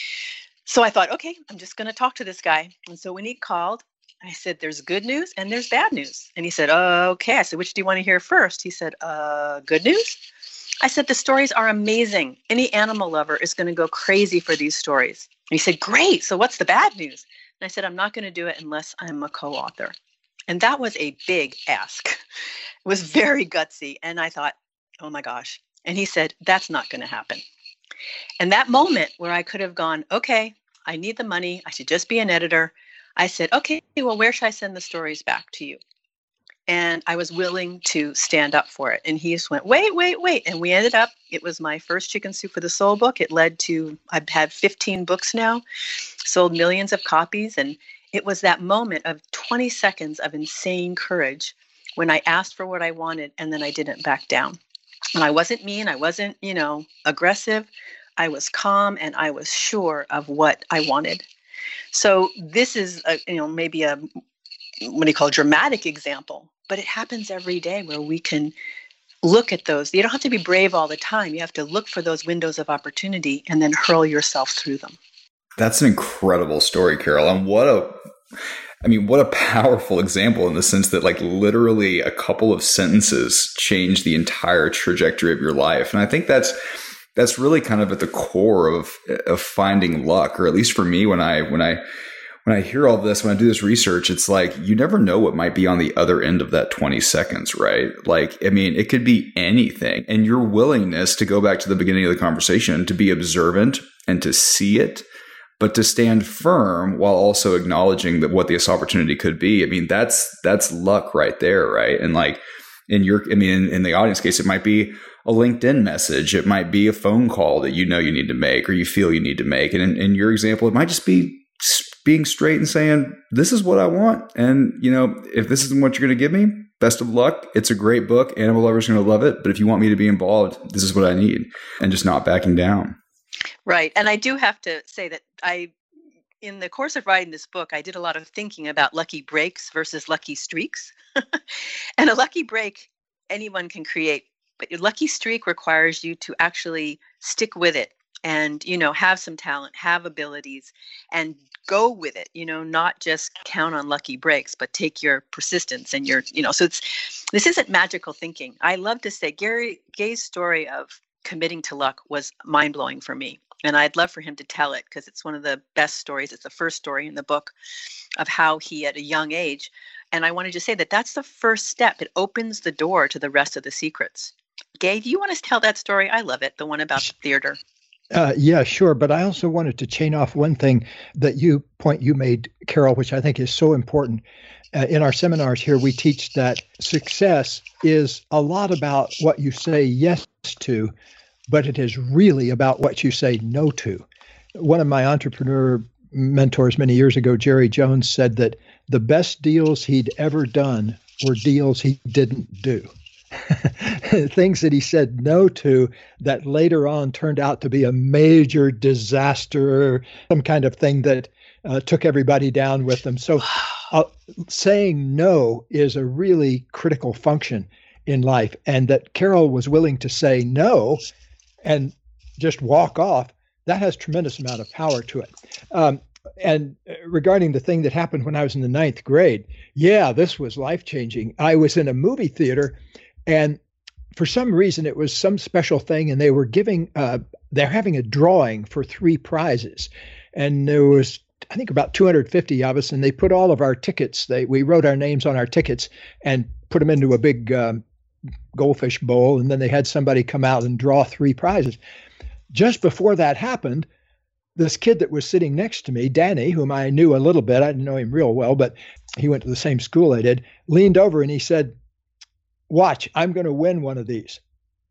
So I thought, okay, I'm just going to talk to this guy. And so when he called, I said, there's good news and there's bad news. And he said, uh, okay. I said, which do you want to hear first? He said, uh, good news. I said, the stories are amazing. Any animal lover is going to go crazy for these stories. And he said, great. So what's the bad news? And I said, I'm not going to do it unless I'm a co-author. And that was a big ask. It was very gutsy. And I thought, oh my gosh. And he said, that's not going to happen. And that moment where I could have gone, okay, I need the money. I should just be an editor. I said, okay, well, where should I send the stories back to you? And I was willing to stand up for it. And he just went, wait, wait, wait. And we ended up, it was my first Chicken Soup for the Soul book. It led to, I've had fifteen books now, sold millions of copies. And it was that moment of twenty seconds of insane courage when I asked for what I wanted and then I didn't back down. And I wasn't mean. I wasn't, you know, aggressive. I was calm and I was sure of what I wanted. So this is, a, you know, maybe a, what do you call a dramatic example, but it happens every day where we can look at those. You don't have to be brave all the time. You have to look for those windows of opportunity and then hurl yourself through them. That's an incredible story, Carol. And what a, I mean, what a powerful example in the sense that like literally a couple of sentences change the entire trajectory of your life. And I think that's, that's really kind of at the core of, of finding luck, or at least for me, when I, when I, when I hear all this, when I do this research, it's like, you never know what might be on the other end of that twenty seconds, right? Like, I mean, it could be anything. And your willingness to go back to the beginning of the conversation, to be observant and to see it, but to stand firm while also acknowledging that what this opportunity could be. I mean, that's, that's luck right there. Right. And like in your, I mean, in, in the audience case, it might be a LinkedIn message. It might be a phone call that you know you need to make or you feel you need to make. And in, in your example, it might just be being straight and saying, this is what I want. And, you know, if this isn't what you're going to give me, best of luck. It's a great book. Animal lovers are going to love it. But if you want me to be involved, this is what I need. And just not backing down. Right. And I do have to say that I, in the course of writing this book, I did a lot of thinking about lucky breaks versus lucky streaks. And a lucky break, anyone can create. But your lucky streak requires you to actually stick with it and, you know, have some talent, have abilities, and go with it, you know, not just count on lucky breaks, but take your persistence and your, you know, so it's, this isn't magical thinking. I love to say Gary Gay's story of committing to luck was mind-blowing for me. And I'd love for him to tell it because it's one of the best stories. It's the first story in the book of how he, at a young age, and I wanted to say that that's the first step. It opens the door to the rest of the secrets. Gay, do you want to tell that story? I love it, the one about the theater. Uh, yeah, sure. But I also wanted to chain off one thing that you point you made, Carol, which I think is so important. Uh, in our seminars here, we teach that success is a lot about what you say yes to, but it is really about what you say no to. One of my entrepreneur mentors many years ago, Jerry Jones, said that the best deals he'd ever done were deals he didn't do. Things that he said no to that later on turned out to be a major disaster, some kind of thing that uh, took everybody down with them. So uh, saying no is a really critical function in life. And that Carol was willing to say no and just walk off, that has tremendous amount of power to it. Um, and regarding the thing that happened when I was in the ninth grade, yeah, this was life-changing. I was in a movie theater, and for some reason it was some special thing, and they were giving, uh, they're having a drawing for three prizes. And there was, I think, about two hundred fifty of us, and they put all of our tickets, they we wrote our names on our tickets and put them into a big um, goldfish bowl, and then they had somebody come out and draw three prizes. Just before that happened, this kid that was sitting next to me, Danny, whom I knew a little bit, I didn't know him real well, but he went to the same school I did, leaned over and he said, "Watch, I'm going to win one of these."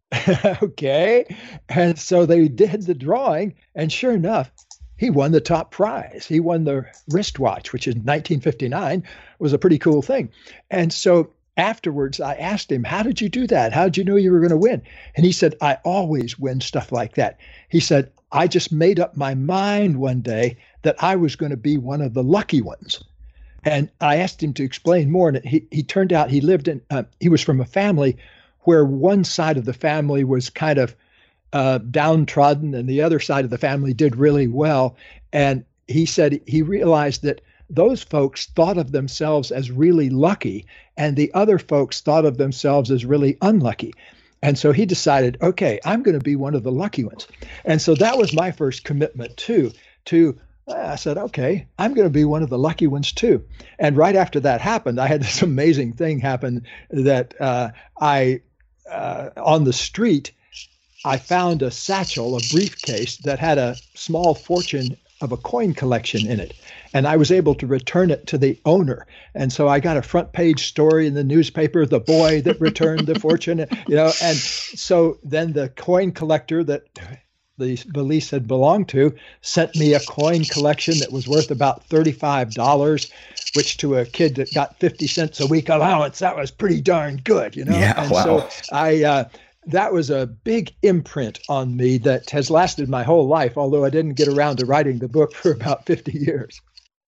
Okay. And so they did the drawing, and sure enough, he won the top prize. He won the wristwatch, which in nineteen fifty-nine was a pretty cool thing. And so afterwards, I asked him, "How did you do that? How did you know you were going to win?" And he said, "I always win stuff like that." He said, "I just made up my mind one day that I was going to be one of the lucky ones." And I asked him to explain more. And he, he turned out he lived in, uh, he was from a family where one side of the family was kind of uh, downtrodden and the other side of the family did really well. And he said he realized that those folks thought of themselves as really lucky, and the other folks thought of themselves as really unlucky. And so he decided, okay, I'm going to be one of the lucky ones. And so that was my first commitment too, to, I said, okay, I'm going to be one of the lucky ones too. And right after that happened, I had this amazing thing happen that uh, I, uh, on the street, I found a satchel, a briefcase that had a small fortune of a coin collection in it. And I was able to return it to the owner. And so I got a front page story in the newspaper, the boy that returned the fortune, you know. And so then the coin collector that the valise had belonged to sent me a coin collection that was worth about thirty-five dollars, which to a kid that got fifty cents a week allowance, that was pretty darn good, you know. Yeah, and wow. so I, uh, that was a big imprint on me that has lasted my whole life, although I didn't get around to writing the book for about fifty years.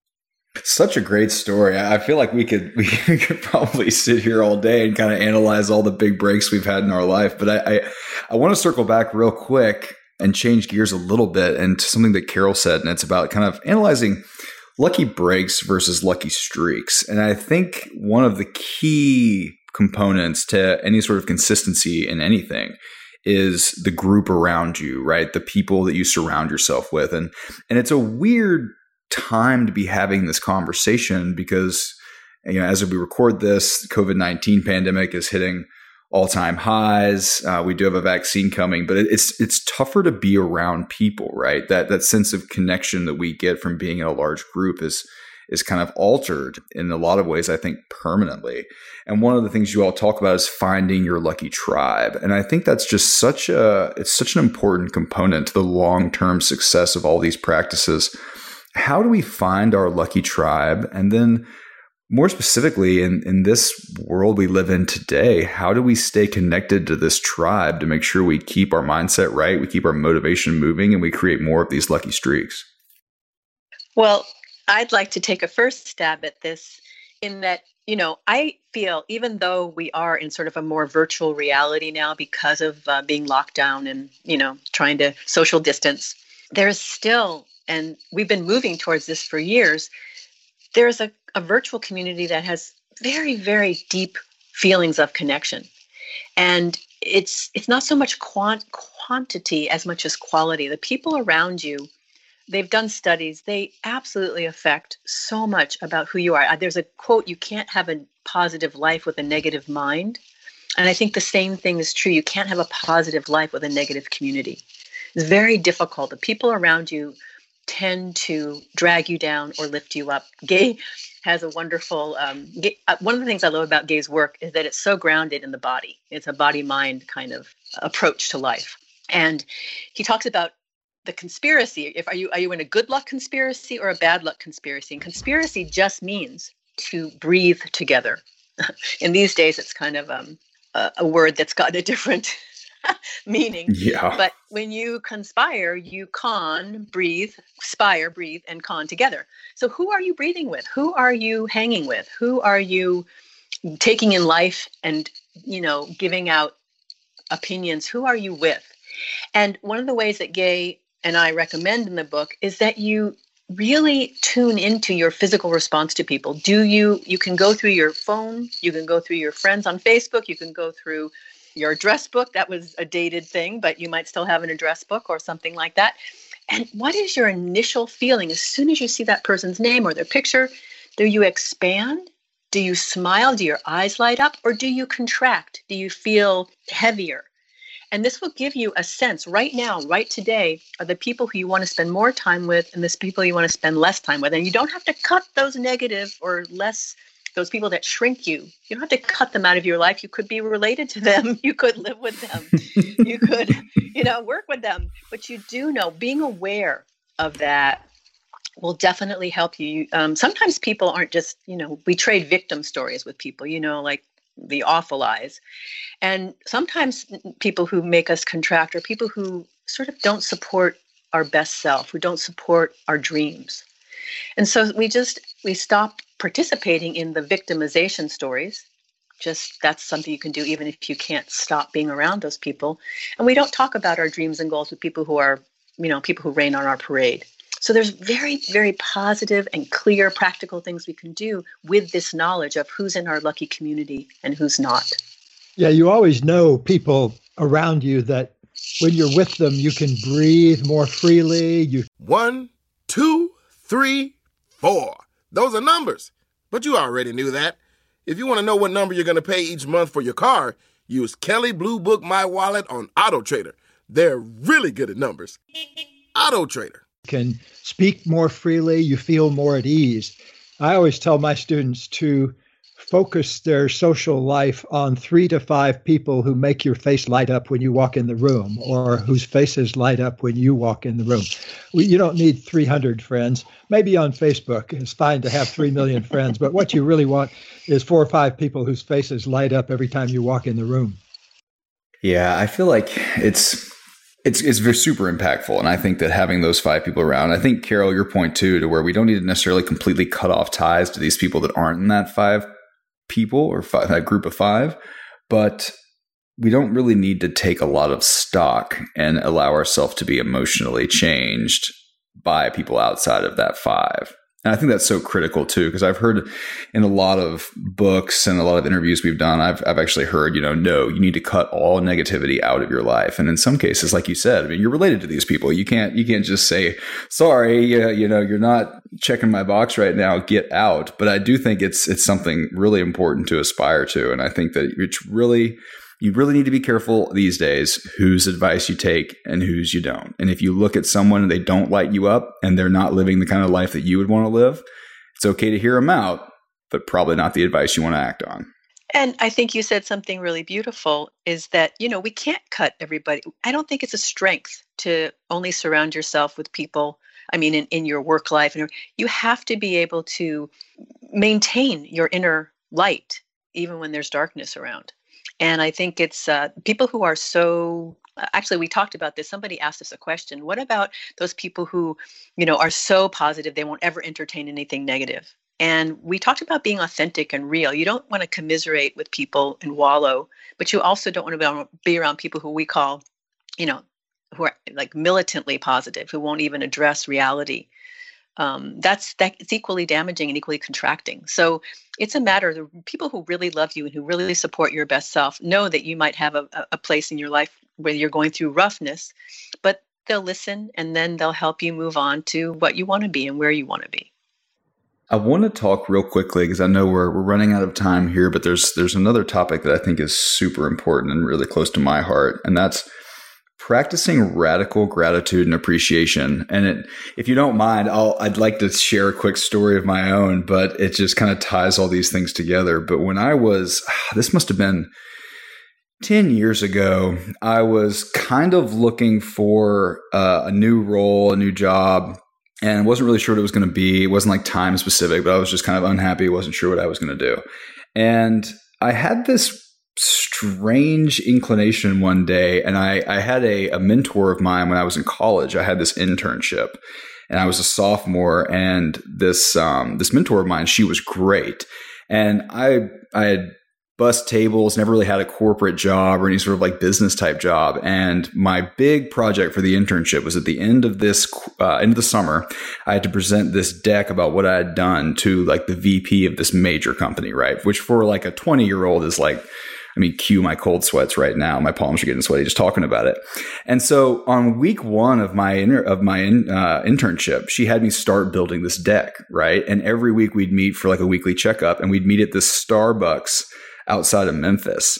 Such a great story. I feel like we could we could probably sit here all day and kind of analyze all the big breaks we've had in our life. But I, I, I want to circle back real quick and change gears a little bit into something that Carol said, and it's about kind of analyzing lucky breaks versus lucky streaks. And I think one of the key components to any sort of consistency in anything is the group around you, right? The people that you surround yourself with. And and it's a weird time to be having this conversation because, you know, as we record this, the COVID nineteen pandemic is hitting all-time highs. Uh, we do have a vaccine coming, but it, it's it's tougher to be around people, right? That that sense of connection that we get from being in a large group is is kind of altered in a lot of ways, I think, permanently. And one of the things you all talk about is finding your lucky tribe. And I think that's just such a, it's such an important component to the long-term success of all these practices. How do we find our lucky tribe? And then more specifically, in, in this world we live in today, how do we stay connected to this tribe to make sure we keep our mindset right, we keep our motivation moving, and we create more of these lucky streaks? Well, I'd like to take a first stab at this in that, you know, I feel even though we are in sort of a more virtual reality now because of uh, being locked down and, you know, trying to social distance, there's still, and we've been moving towards this for years, there's a, a virtual community that has very, very deep feelings of connection. And it's it's not so much quant, quantity as much as quality. The people around you, they've done studies, they absolutely affect so much about who you are. There's a quote, you can't have a positive life with a negative mind. And I think the same thing is true. You can't have a positive life with a negative community. It's very difficult. The people around you tend to drag you down or lift you up. Gay has a wonderful, um, Gay, uh, one of the things I love about Gay's work is that it's so grounded in the body. It's a body-mind kind of approach to life. And he talks about the conspiracy. If are you are you in a good luck conspiracy or a bad luck conspiracy? And conspiracy just means to breathe together. In these days, it's kind of um, a, a word that's got a different meaning. Yeah. But when you conspire, you con, breathe, spire, breathe, and con together. So who are you breathing with? Who are you hanging with? Who are you taking in life and, you know, giving out opinions? Who are you with? And one of the ways that Gay and I recommend in the book is that you really tune into your physical response to people. Do you, you can go through your phone, you can go through your friends on Facebook, you can go through your address book. That was a dated thing, but you might still have an address book or something like that. And what is your initial feeling as soon as you see that person's name or their picture? Do you expand? Do you smile? Do your eyes light up? Or do you contract? Do you feel heavier? And this will give you a sense right now, right today, are the people who you want to spend more time with and the people you want to spend less time with. And you don't have to cut those negative or less, those people that shrink you. You don't have to cut them out of your life. You could be related to them. You could live with them. You could, you know, work with them. But you do know, being aware of that will definitely help you. Um, sometimes people aren't just, you know, we trade victim stories with people, you know, like the awful eyes. And sometimes people who make us contract are people who sort of don't support our best self, who don't support our dreams. And so we just, we stop participating in the victimization stories. Just that's something you can do even if you can't stop being around those people. And we don't talk about our dreams and goals with people who are, you know, people who rain on our parade. So there's very, very positive and clear practical things we can do with this knowledge of who's in our lucky community and who's not. Yeah, you always know people around you that when you're with them, you can breathe more freely. You One, two, three, four. Those are numbers. But you already knew that. If you want to know what number you're going to pay each month for your car, use Kelley Blue Book My Wallet on Auto Trader. They're really good at numbers. Auto Trader. Can speak more freely, you feel more at ease. I always tell my students to focus their social life on three to five people who make your face light up when you walk in the room, or whose faces light up when you walk in the room. We, you don't need three hundred friends. Maybe on Facebook, it's fine to have three million friends, but what you really want is four or five people whose faces light up every time you walk in the room. Yeah, I feel like it's it's it's very super impactful. And I think that having those five people around, I think, Carol, your point too, to where we don't need to necessarily completely cut off ties to these people that aren't in that five people or five, that group of five, but we don't really need to take a lot of stock and allow ourselves to be emotionally changed by people outside of that five. And I think that's so critical too, because I've heard in a lot of books and a lot of interviews we've done, I've I've actually heard, you know, no, you need to cut all negativity out of your life. And in some cases, like you said, I mean, you're related to these people. You can't you can't just say, sorry, uh, you know, you're not checking my box right now, get out. But I do think it's it's something really important to aspire to. And I think that it's really You really need to be careful these days whose advice you take and whose you don't. And if you look at someone and they don't light you up and they're not living the kind of life that you would want to live, it's okay to hear them out, but probably not the advice you want to act on. And I think you said something really beautiful is that, you know, we can't cut everybody. I don't think it's a strength to only surround yourself with people. I mean, in, in your work life, and you have to be able to maintain your inner light, even when there's darkness around. And I think it's uh, people who are so, actually, we talked about this. Somebody asked us a question. What about those people who, you know, are so positive they won't ever entertain anything negative? And we talked about being authentic and real. You don't want to commiserate with people and wallow, but you also don't want to be around people who we call, you know, who are like militantly positive, who won't even address reality. Um, that's that it's equally damaging and equally contracting. So it's a matter of the people who really love you and who really support your best self know that you might have a, a place in your life where you're going through roughness, but they'll listen and then they'll help you move on to what you want to be and where you want to be. I want to talk real quickly because I know we're we're running out of time here, but there's there's another topic that I think is super important and really close to my heart, and that's practicing radical gratitude and appreciation. And it, if you don't mind, I'll, I'd like to share a quick story of my own, but it just kind of ties all these things together. But when I was, this must have been ten years ago, I was kind of looking for uh, a new role, a new job, and wasn't really sure what it was going to be. It wasn't like time specific, but I was just kind of unhappy. Wasn't sure what I was going to do. And I had this strange inclination one day, and I, I had a, a mentor of mine when I was in college. I had this internship, and I was a sophomore, and this um, this mentor of mine, she was great. And I I had bus tables, never really had a corporate job or any sort of like business type job. And my big project for the internship was at the end of this, uh, end of the summer, I had to present this deck about what I had done to like the V P of this major company, right? Which for like a twenty year old is like, I mean, cue my cold sweats right now. My palms are getting sweaty just talking about it. And so on week one of my inter- of my in, uh, internship, she had me start building this deck, right? And every week we'd meet for like a weekly checkup, and we'd meet at this Starbucks outside of Memphis.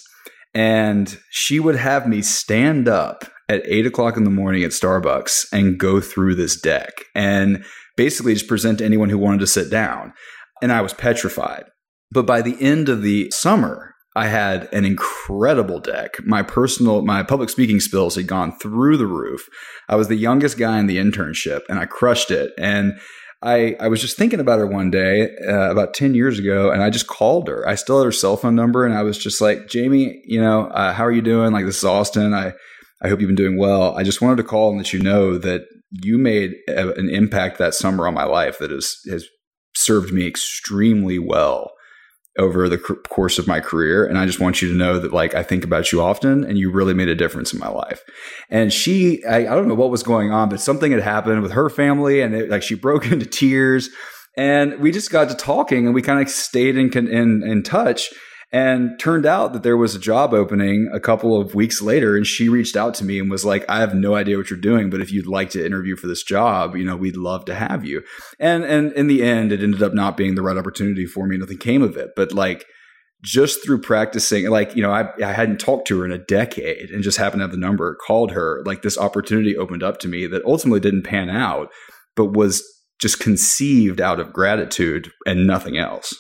And she would have me stand up at eight o'clock in the morning at Starbucks and go through this deck and basically just present to anyone who wanted to sit down. And I was petrified. But by the end of the summer, I had an incredible deck. My personal, my public speaking skills had gone through the roof. I was the youngest guy in the internship, and I crushed it. And I, I was just thinking about her one day, uh, about ten years ago, and I just called her. I still had her cell phone number, and I was just like, Jamie, you know, uh, how are you doing? Like, this is Austin. I, I hope you've been doing well. I just wanted to call and let you know that you made a, an impact that summer on my life that is, has served me extremely well over the c- course of my career. And I just want you to know that, like, I think about you often, and you really made a difference in my life. And she, I, I don't know what was going on, but something had happened with her family, and it, like, she broke into tears, and we just got to talking, and we kind of stayed in, in, in touch. And turned out that there was a job opening a couple of weeks later, and she reached out to me and was like, I have no idea what you're doing, but if you'd like to interview for this job, you know, we'd love to have you. And and in the end, it ended up not being the right opportunity for me. Nothing came of it. But like, just through practicing, like, you know, I, I hadn't talked to her in a decade and just happened to have the number, called her, like this opportunity opened up to me that ultimately didn't pan out, but was just conceived out of gratitude and nothing else.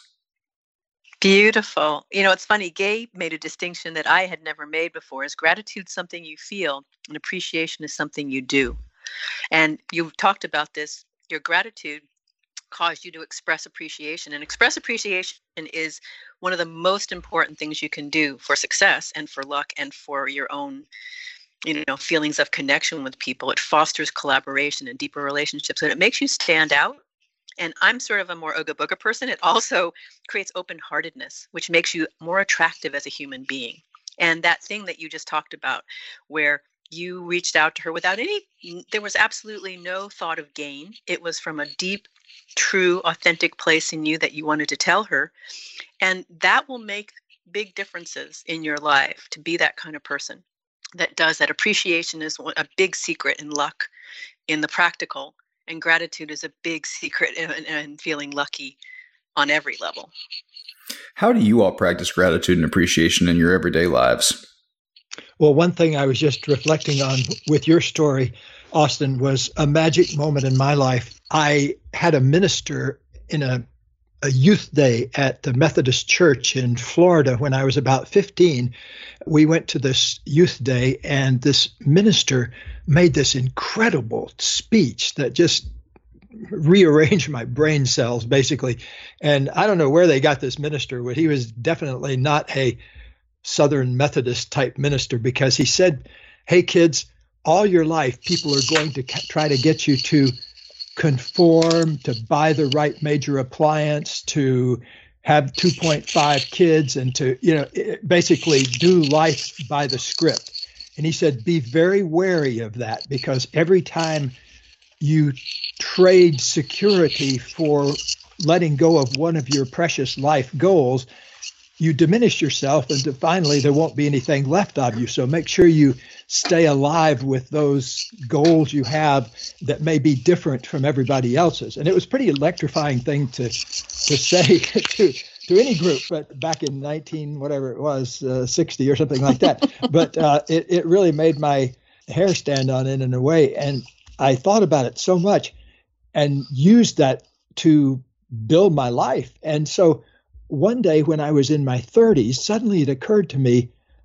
Beautiful. You know, it's funny, Gabe made a distinction that I had never made before. Is gratitude something you feel, and appreciation is something you do. And you've talked about this. Your gratitude caused you to express appreciation. And express appreciation is one of the most important things you can do for success and for luck and for your own, you know, feelings of connection with people. It fosters collaboration and deeper relationships, and it makes you stand out. And I'm sort of a more ooga booga person. It also creates open-heartedness, which makes you more attractive as a human being. And that thing that you just talked about, where you reached out to her without any, there was absolutely no thought of gain. It was from a deep, true, authentic place in you that you wanted to tell her. And that will make big differences in your life, to be that kind of person that does that. Appreciation is a big secret in luck, in the practical. And gratitude is a big secret in, in feeling lucky on every level. How do you all practice gratitude and appreciation in your everyday lives? Well, one thing I was just reflecting on with your story, Austin, was a magic moment in my life. I had a minister in a, a youth day at the Methodist Church in Florida when I was about fifteen. We went to this youth day, and this minister made this incredible speech that just rearranged my brain cells, basically. And I don't know where they got this minister, but he was definitely not a Southern Methodist type minister, because he said, hey, kids, all your life, people are going to try to get you to conform, to buy the right major appliance, to have two point five kids, and to, you know, basically do life by the script. And he said, be very wary of that, because every time you trade security for letting go of one of your precious life goals, you diminish yourself, and finally there won't be anything left of you. So make sure you stay alive with those goals you have that may be different from everybody else's. And it was a pretty electrifying thing to to say to to any group, but back in nineteen, whatever it was, uh, sixty or something like that. But uh, it, it really made my hair stand on end in a way. And I thought about it so much and used that to build my life. And so one day when I was in my thirties, suddenly it occurred to me,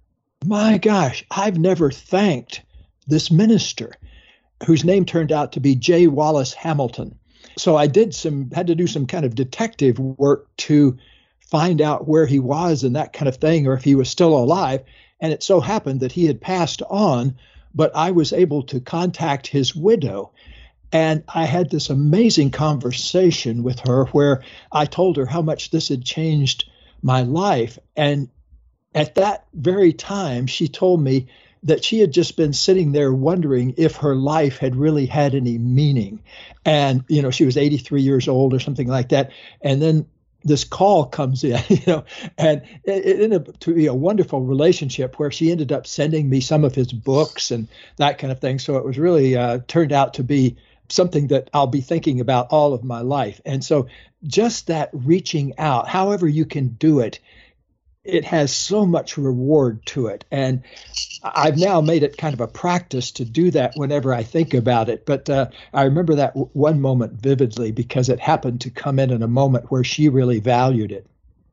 my gosh, I've never thanked this minister, whose name turned out to be J. Wallace Hamilton. So I did some, had to do some kind of detective work to find out where he was and that kind of thing, or if he was still alive. And it so happened that he had passed on, but I was able to contact his widow. And I had this amazing conversation with her where I told her how much this had changed my life. And at that very time, she told me that she had just been sitting there wondering if her life had really had any meaning. And, you know, she was eighty-three years old or something like that. And then this call comes in, you know, and it, it ended up to be a wonderful relationship where she ended up sending me some of his books and that kind of thing. So it was really uh, turned out to be something that I'll be thinking about all of my life. And so just that reaching out, however you can do it, it has so much reward to it. And I've now made it kind of a practice to do that whenever I think about it. But uh, I remember that w- one moment vividly because it happened to come in at a moment where she really valued it.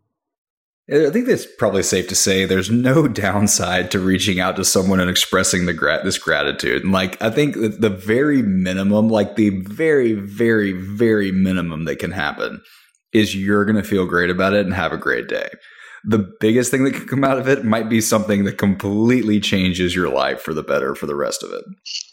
I think it's probably safe to say there's no downside to reaching out to someone and expressing the gra- this gratitude. And like, I think that the very minimum, like the very, very, very minimum that can happen is you're going to feel great about it and have a great day. The biggest thing that can come out of it might be something that completely changes your life for the better for the rest of it.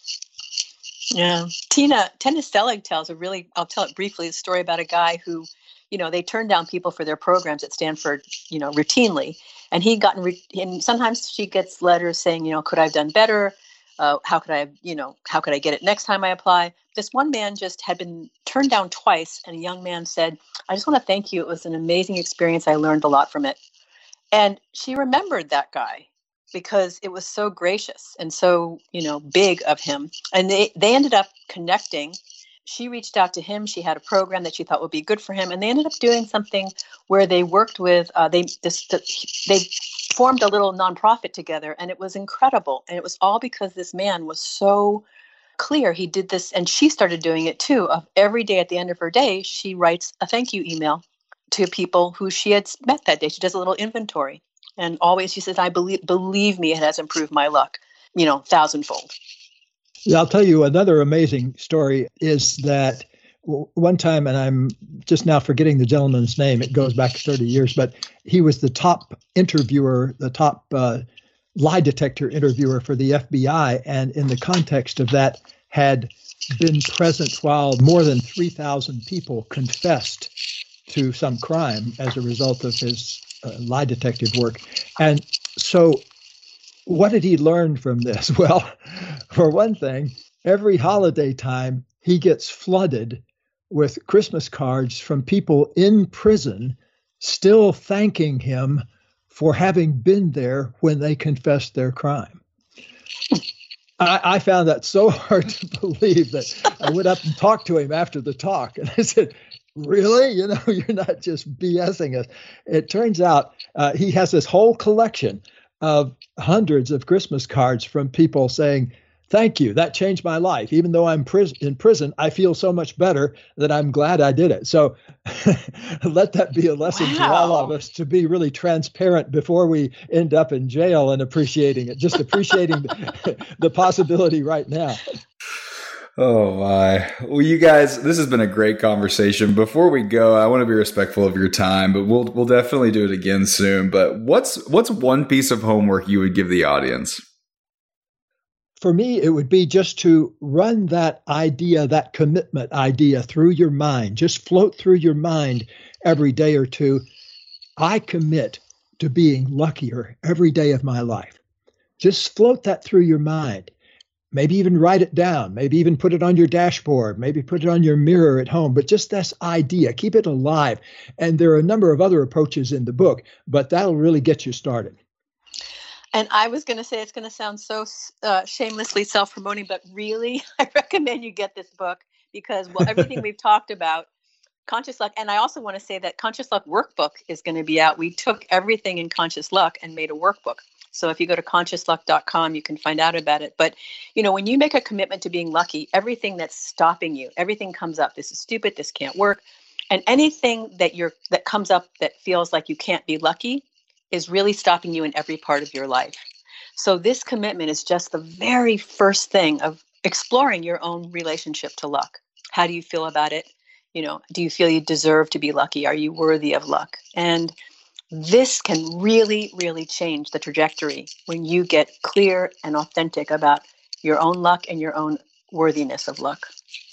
Yeah. Tina, Tina Stellig tells a really, I'll tell it briefly, a story about a guy who, you know, they turn down people for their programs at Stanford, you know, routinely. And he gotten, re- and sometimes she gets letters saying, you know, could I have done better? Uh, how could I have, you know, how could I get it next time I apply? This one man just had been turned down twice. And a young man said, I just want to thank you. It was an amazing experience. I learned a lot from it. And she remembered that guy because it was so gracious and so, you know, big of him. And they, they ended up connecting. She reached out to him. She had a program that she thought would be good for him. And they ended up doing something where they worked with, uh, they this, they formed a little nonprofit together. And it was incredible. And it was all because this man was so clear. He did this, and she started doing it too. Of every day at the end of her day, she writes a thank you email to people who she had met that day. She does a little inventory. And always she says, I believe, believe me, it has improved my luck, you know, thousandfold. Yeah, I'll tell you another amazing story is that w- one time, and I'm just now forgetting the gentleman's name, it goes back thirty years, but he was the top interviewer, the top uh, lie detector interviewer for the F B I. And in the context of that, had been present while more than three thousand people confessed to some crime as a result of his uh, lie detective work. And so what did he learn from this? Well, for one thing, every holiday time he gets flooded with Christmas cards from people in prison still thanking him for having been there when they confessed their crime. I, I found that so hard to believe that I went up and talked to him after the talk. And I said, really? You know, you're not just BSing us. It turns out uh, he has this whole collection of hundreds of Christmas cards from people saying, thank you, that changed my life. Even though I'm pris- in prison, I feel so much better that I'm glad I did it. So let that be a lesson wow. to all of us to be really transparent before we end up in jail and appreciating it, just appreciating the, the possibility right now. Oh my. Well, you guys, this has been a great conversation. Before we go, I want to be respectful of your time, but we'll we'll definitely do it again soon. But what's what's one piece of homework you would give the audience? For me, it would be just to run that idea, that commitment idea through your mind. Just float through your mind every day or two. I commit to being luckier every day of my life. Just float that through your mind. Maybe even write it down, maybe even put it on your dashboard, maybe put it on your mirror at home, but just this idea, keep it alive. And there are a number of other approaches in the book, but that'll really get you started. And I was going to say, it's going to sound so uh, shamelessly self-promoting, but really, I recommend you get this book because well, everything we've talked about, Conscious Luck, and I also want to say that Conscious Luck workbook is going to be out. We took everything in Conscious Luck and made a workbook. So if you go to conscious luck dot com, you can find out about it. But, you know, when you make a commitment to being lucky, everything that's stopping you, everything comes up. This is stupid. This can't work. And anything that you're that comes up that feels like you can't be lucky is really stopping you in every part of your life. So this commitment is just the very first thing of exploring your own relationship to luck. How do you feel about it? You know, do you feel you deserve to be lucky? Are you worthy of luck? And this can really, really change the trajectory when you get clear and authentic about your own luck and your own worthiness of luck.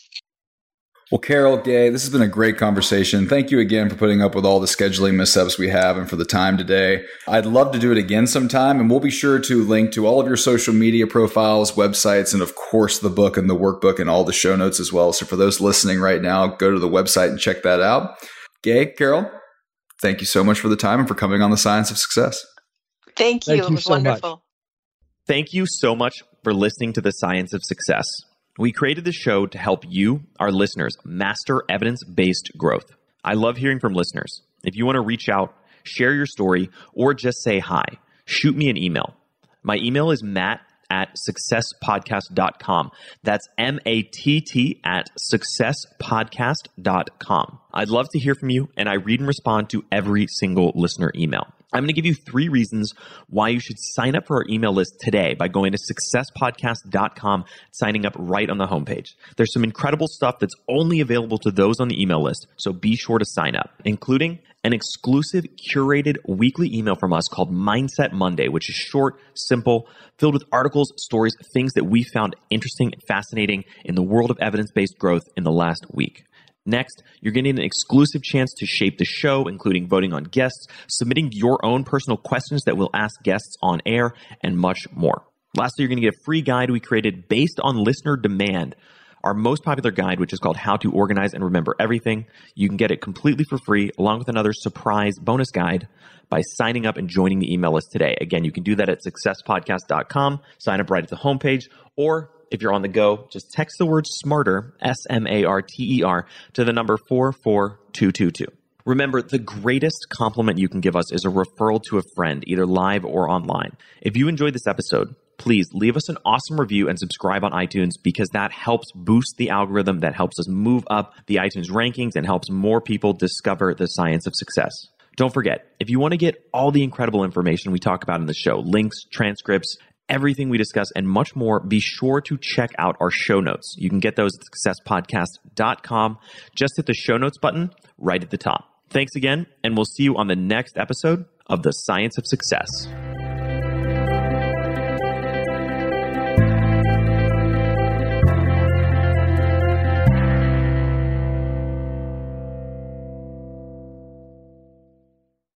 Well, Carol, Gay, this has been a great conversation. Thank you again for putting up with all the scheduling mishaps we have and for the time today. I'd love to do it again sometime, and we'll be sure to link to all of your social media profiles, websites, and of course the book and the workbook and all the show notes as well. So for those listening right now, go to the website and check that out. Gay, Carol, thank you so much for the time and for coming on The Science of Success. Thank you. Thank it you was so wonderful. much. Thank you so much for listening to The Science of Success. We created the show to help you, our listeners, master evidence-based growth. I love hearing from listeners. If you want to reach out, share your story, or just say hi, shoot me an email. My email is matt at success podcast dot com. That's M A T T at success podcast dot com. I'd love to hear from you, and I read and respond to every single listener email. I'm going to give you three reasons why you should sign up for our email list today by going to success podcast dot com, signing up right on the homepage. There's some incredible stuff that's only available to those on the email list, so be sure to sign up, including an exclusive curated weekly email from us called Mindset Monday, which is short, simple, filled with articles, stories, things that we found interesting and fascinating in the world of evidence-based growth in the last week. Next, you're getting an exclusive chance to shape the show, including voting on guests, submitting your own personal questions that we'll ask guests on air, and much more. Lastly, you're going to get a free guide we created based on listener demand, our most popular guide, which is called How to Organize and Remember Everything. You can get it completely for free, along with another surprise bonus guide by signing up and joining the email list today. Again, you can do that at success podcast dot com, sign up right at the homepage, or if you're on the go, just text the word SMARTER, S M A R T E R, to the number four four two two two. Remember, the greatest compliment you can give us is a referral to a friend, either live or online. If you enjoyed this episode, please leave us an awesome review and subscribe on iTunes, because that helps boost the algorithm, that helps us move up the iTunes rankings and helps more people discover the science of success. Don't forget, if you want to get all the incredible information we talk about in the show, links, transcripts, everything we discuss, and much more, be sure to check out our show notes. You can get those at success podcast dot com. Just hit the show notes button right at the top. Thanks again, and we'll see you on the next episode of The Science of Success.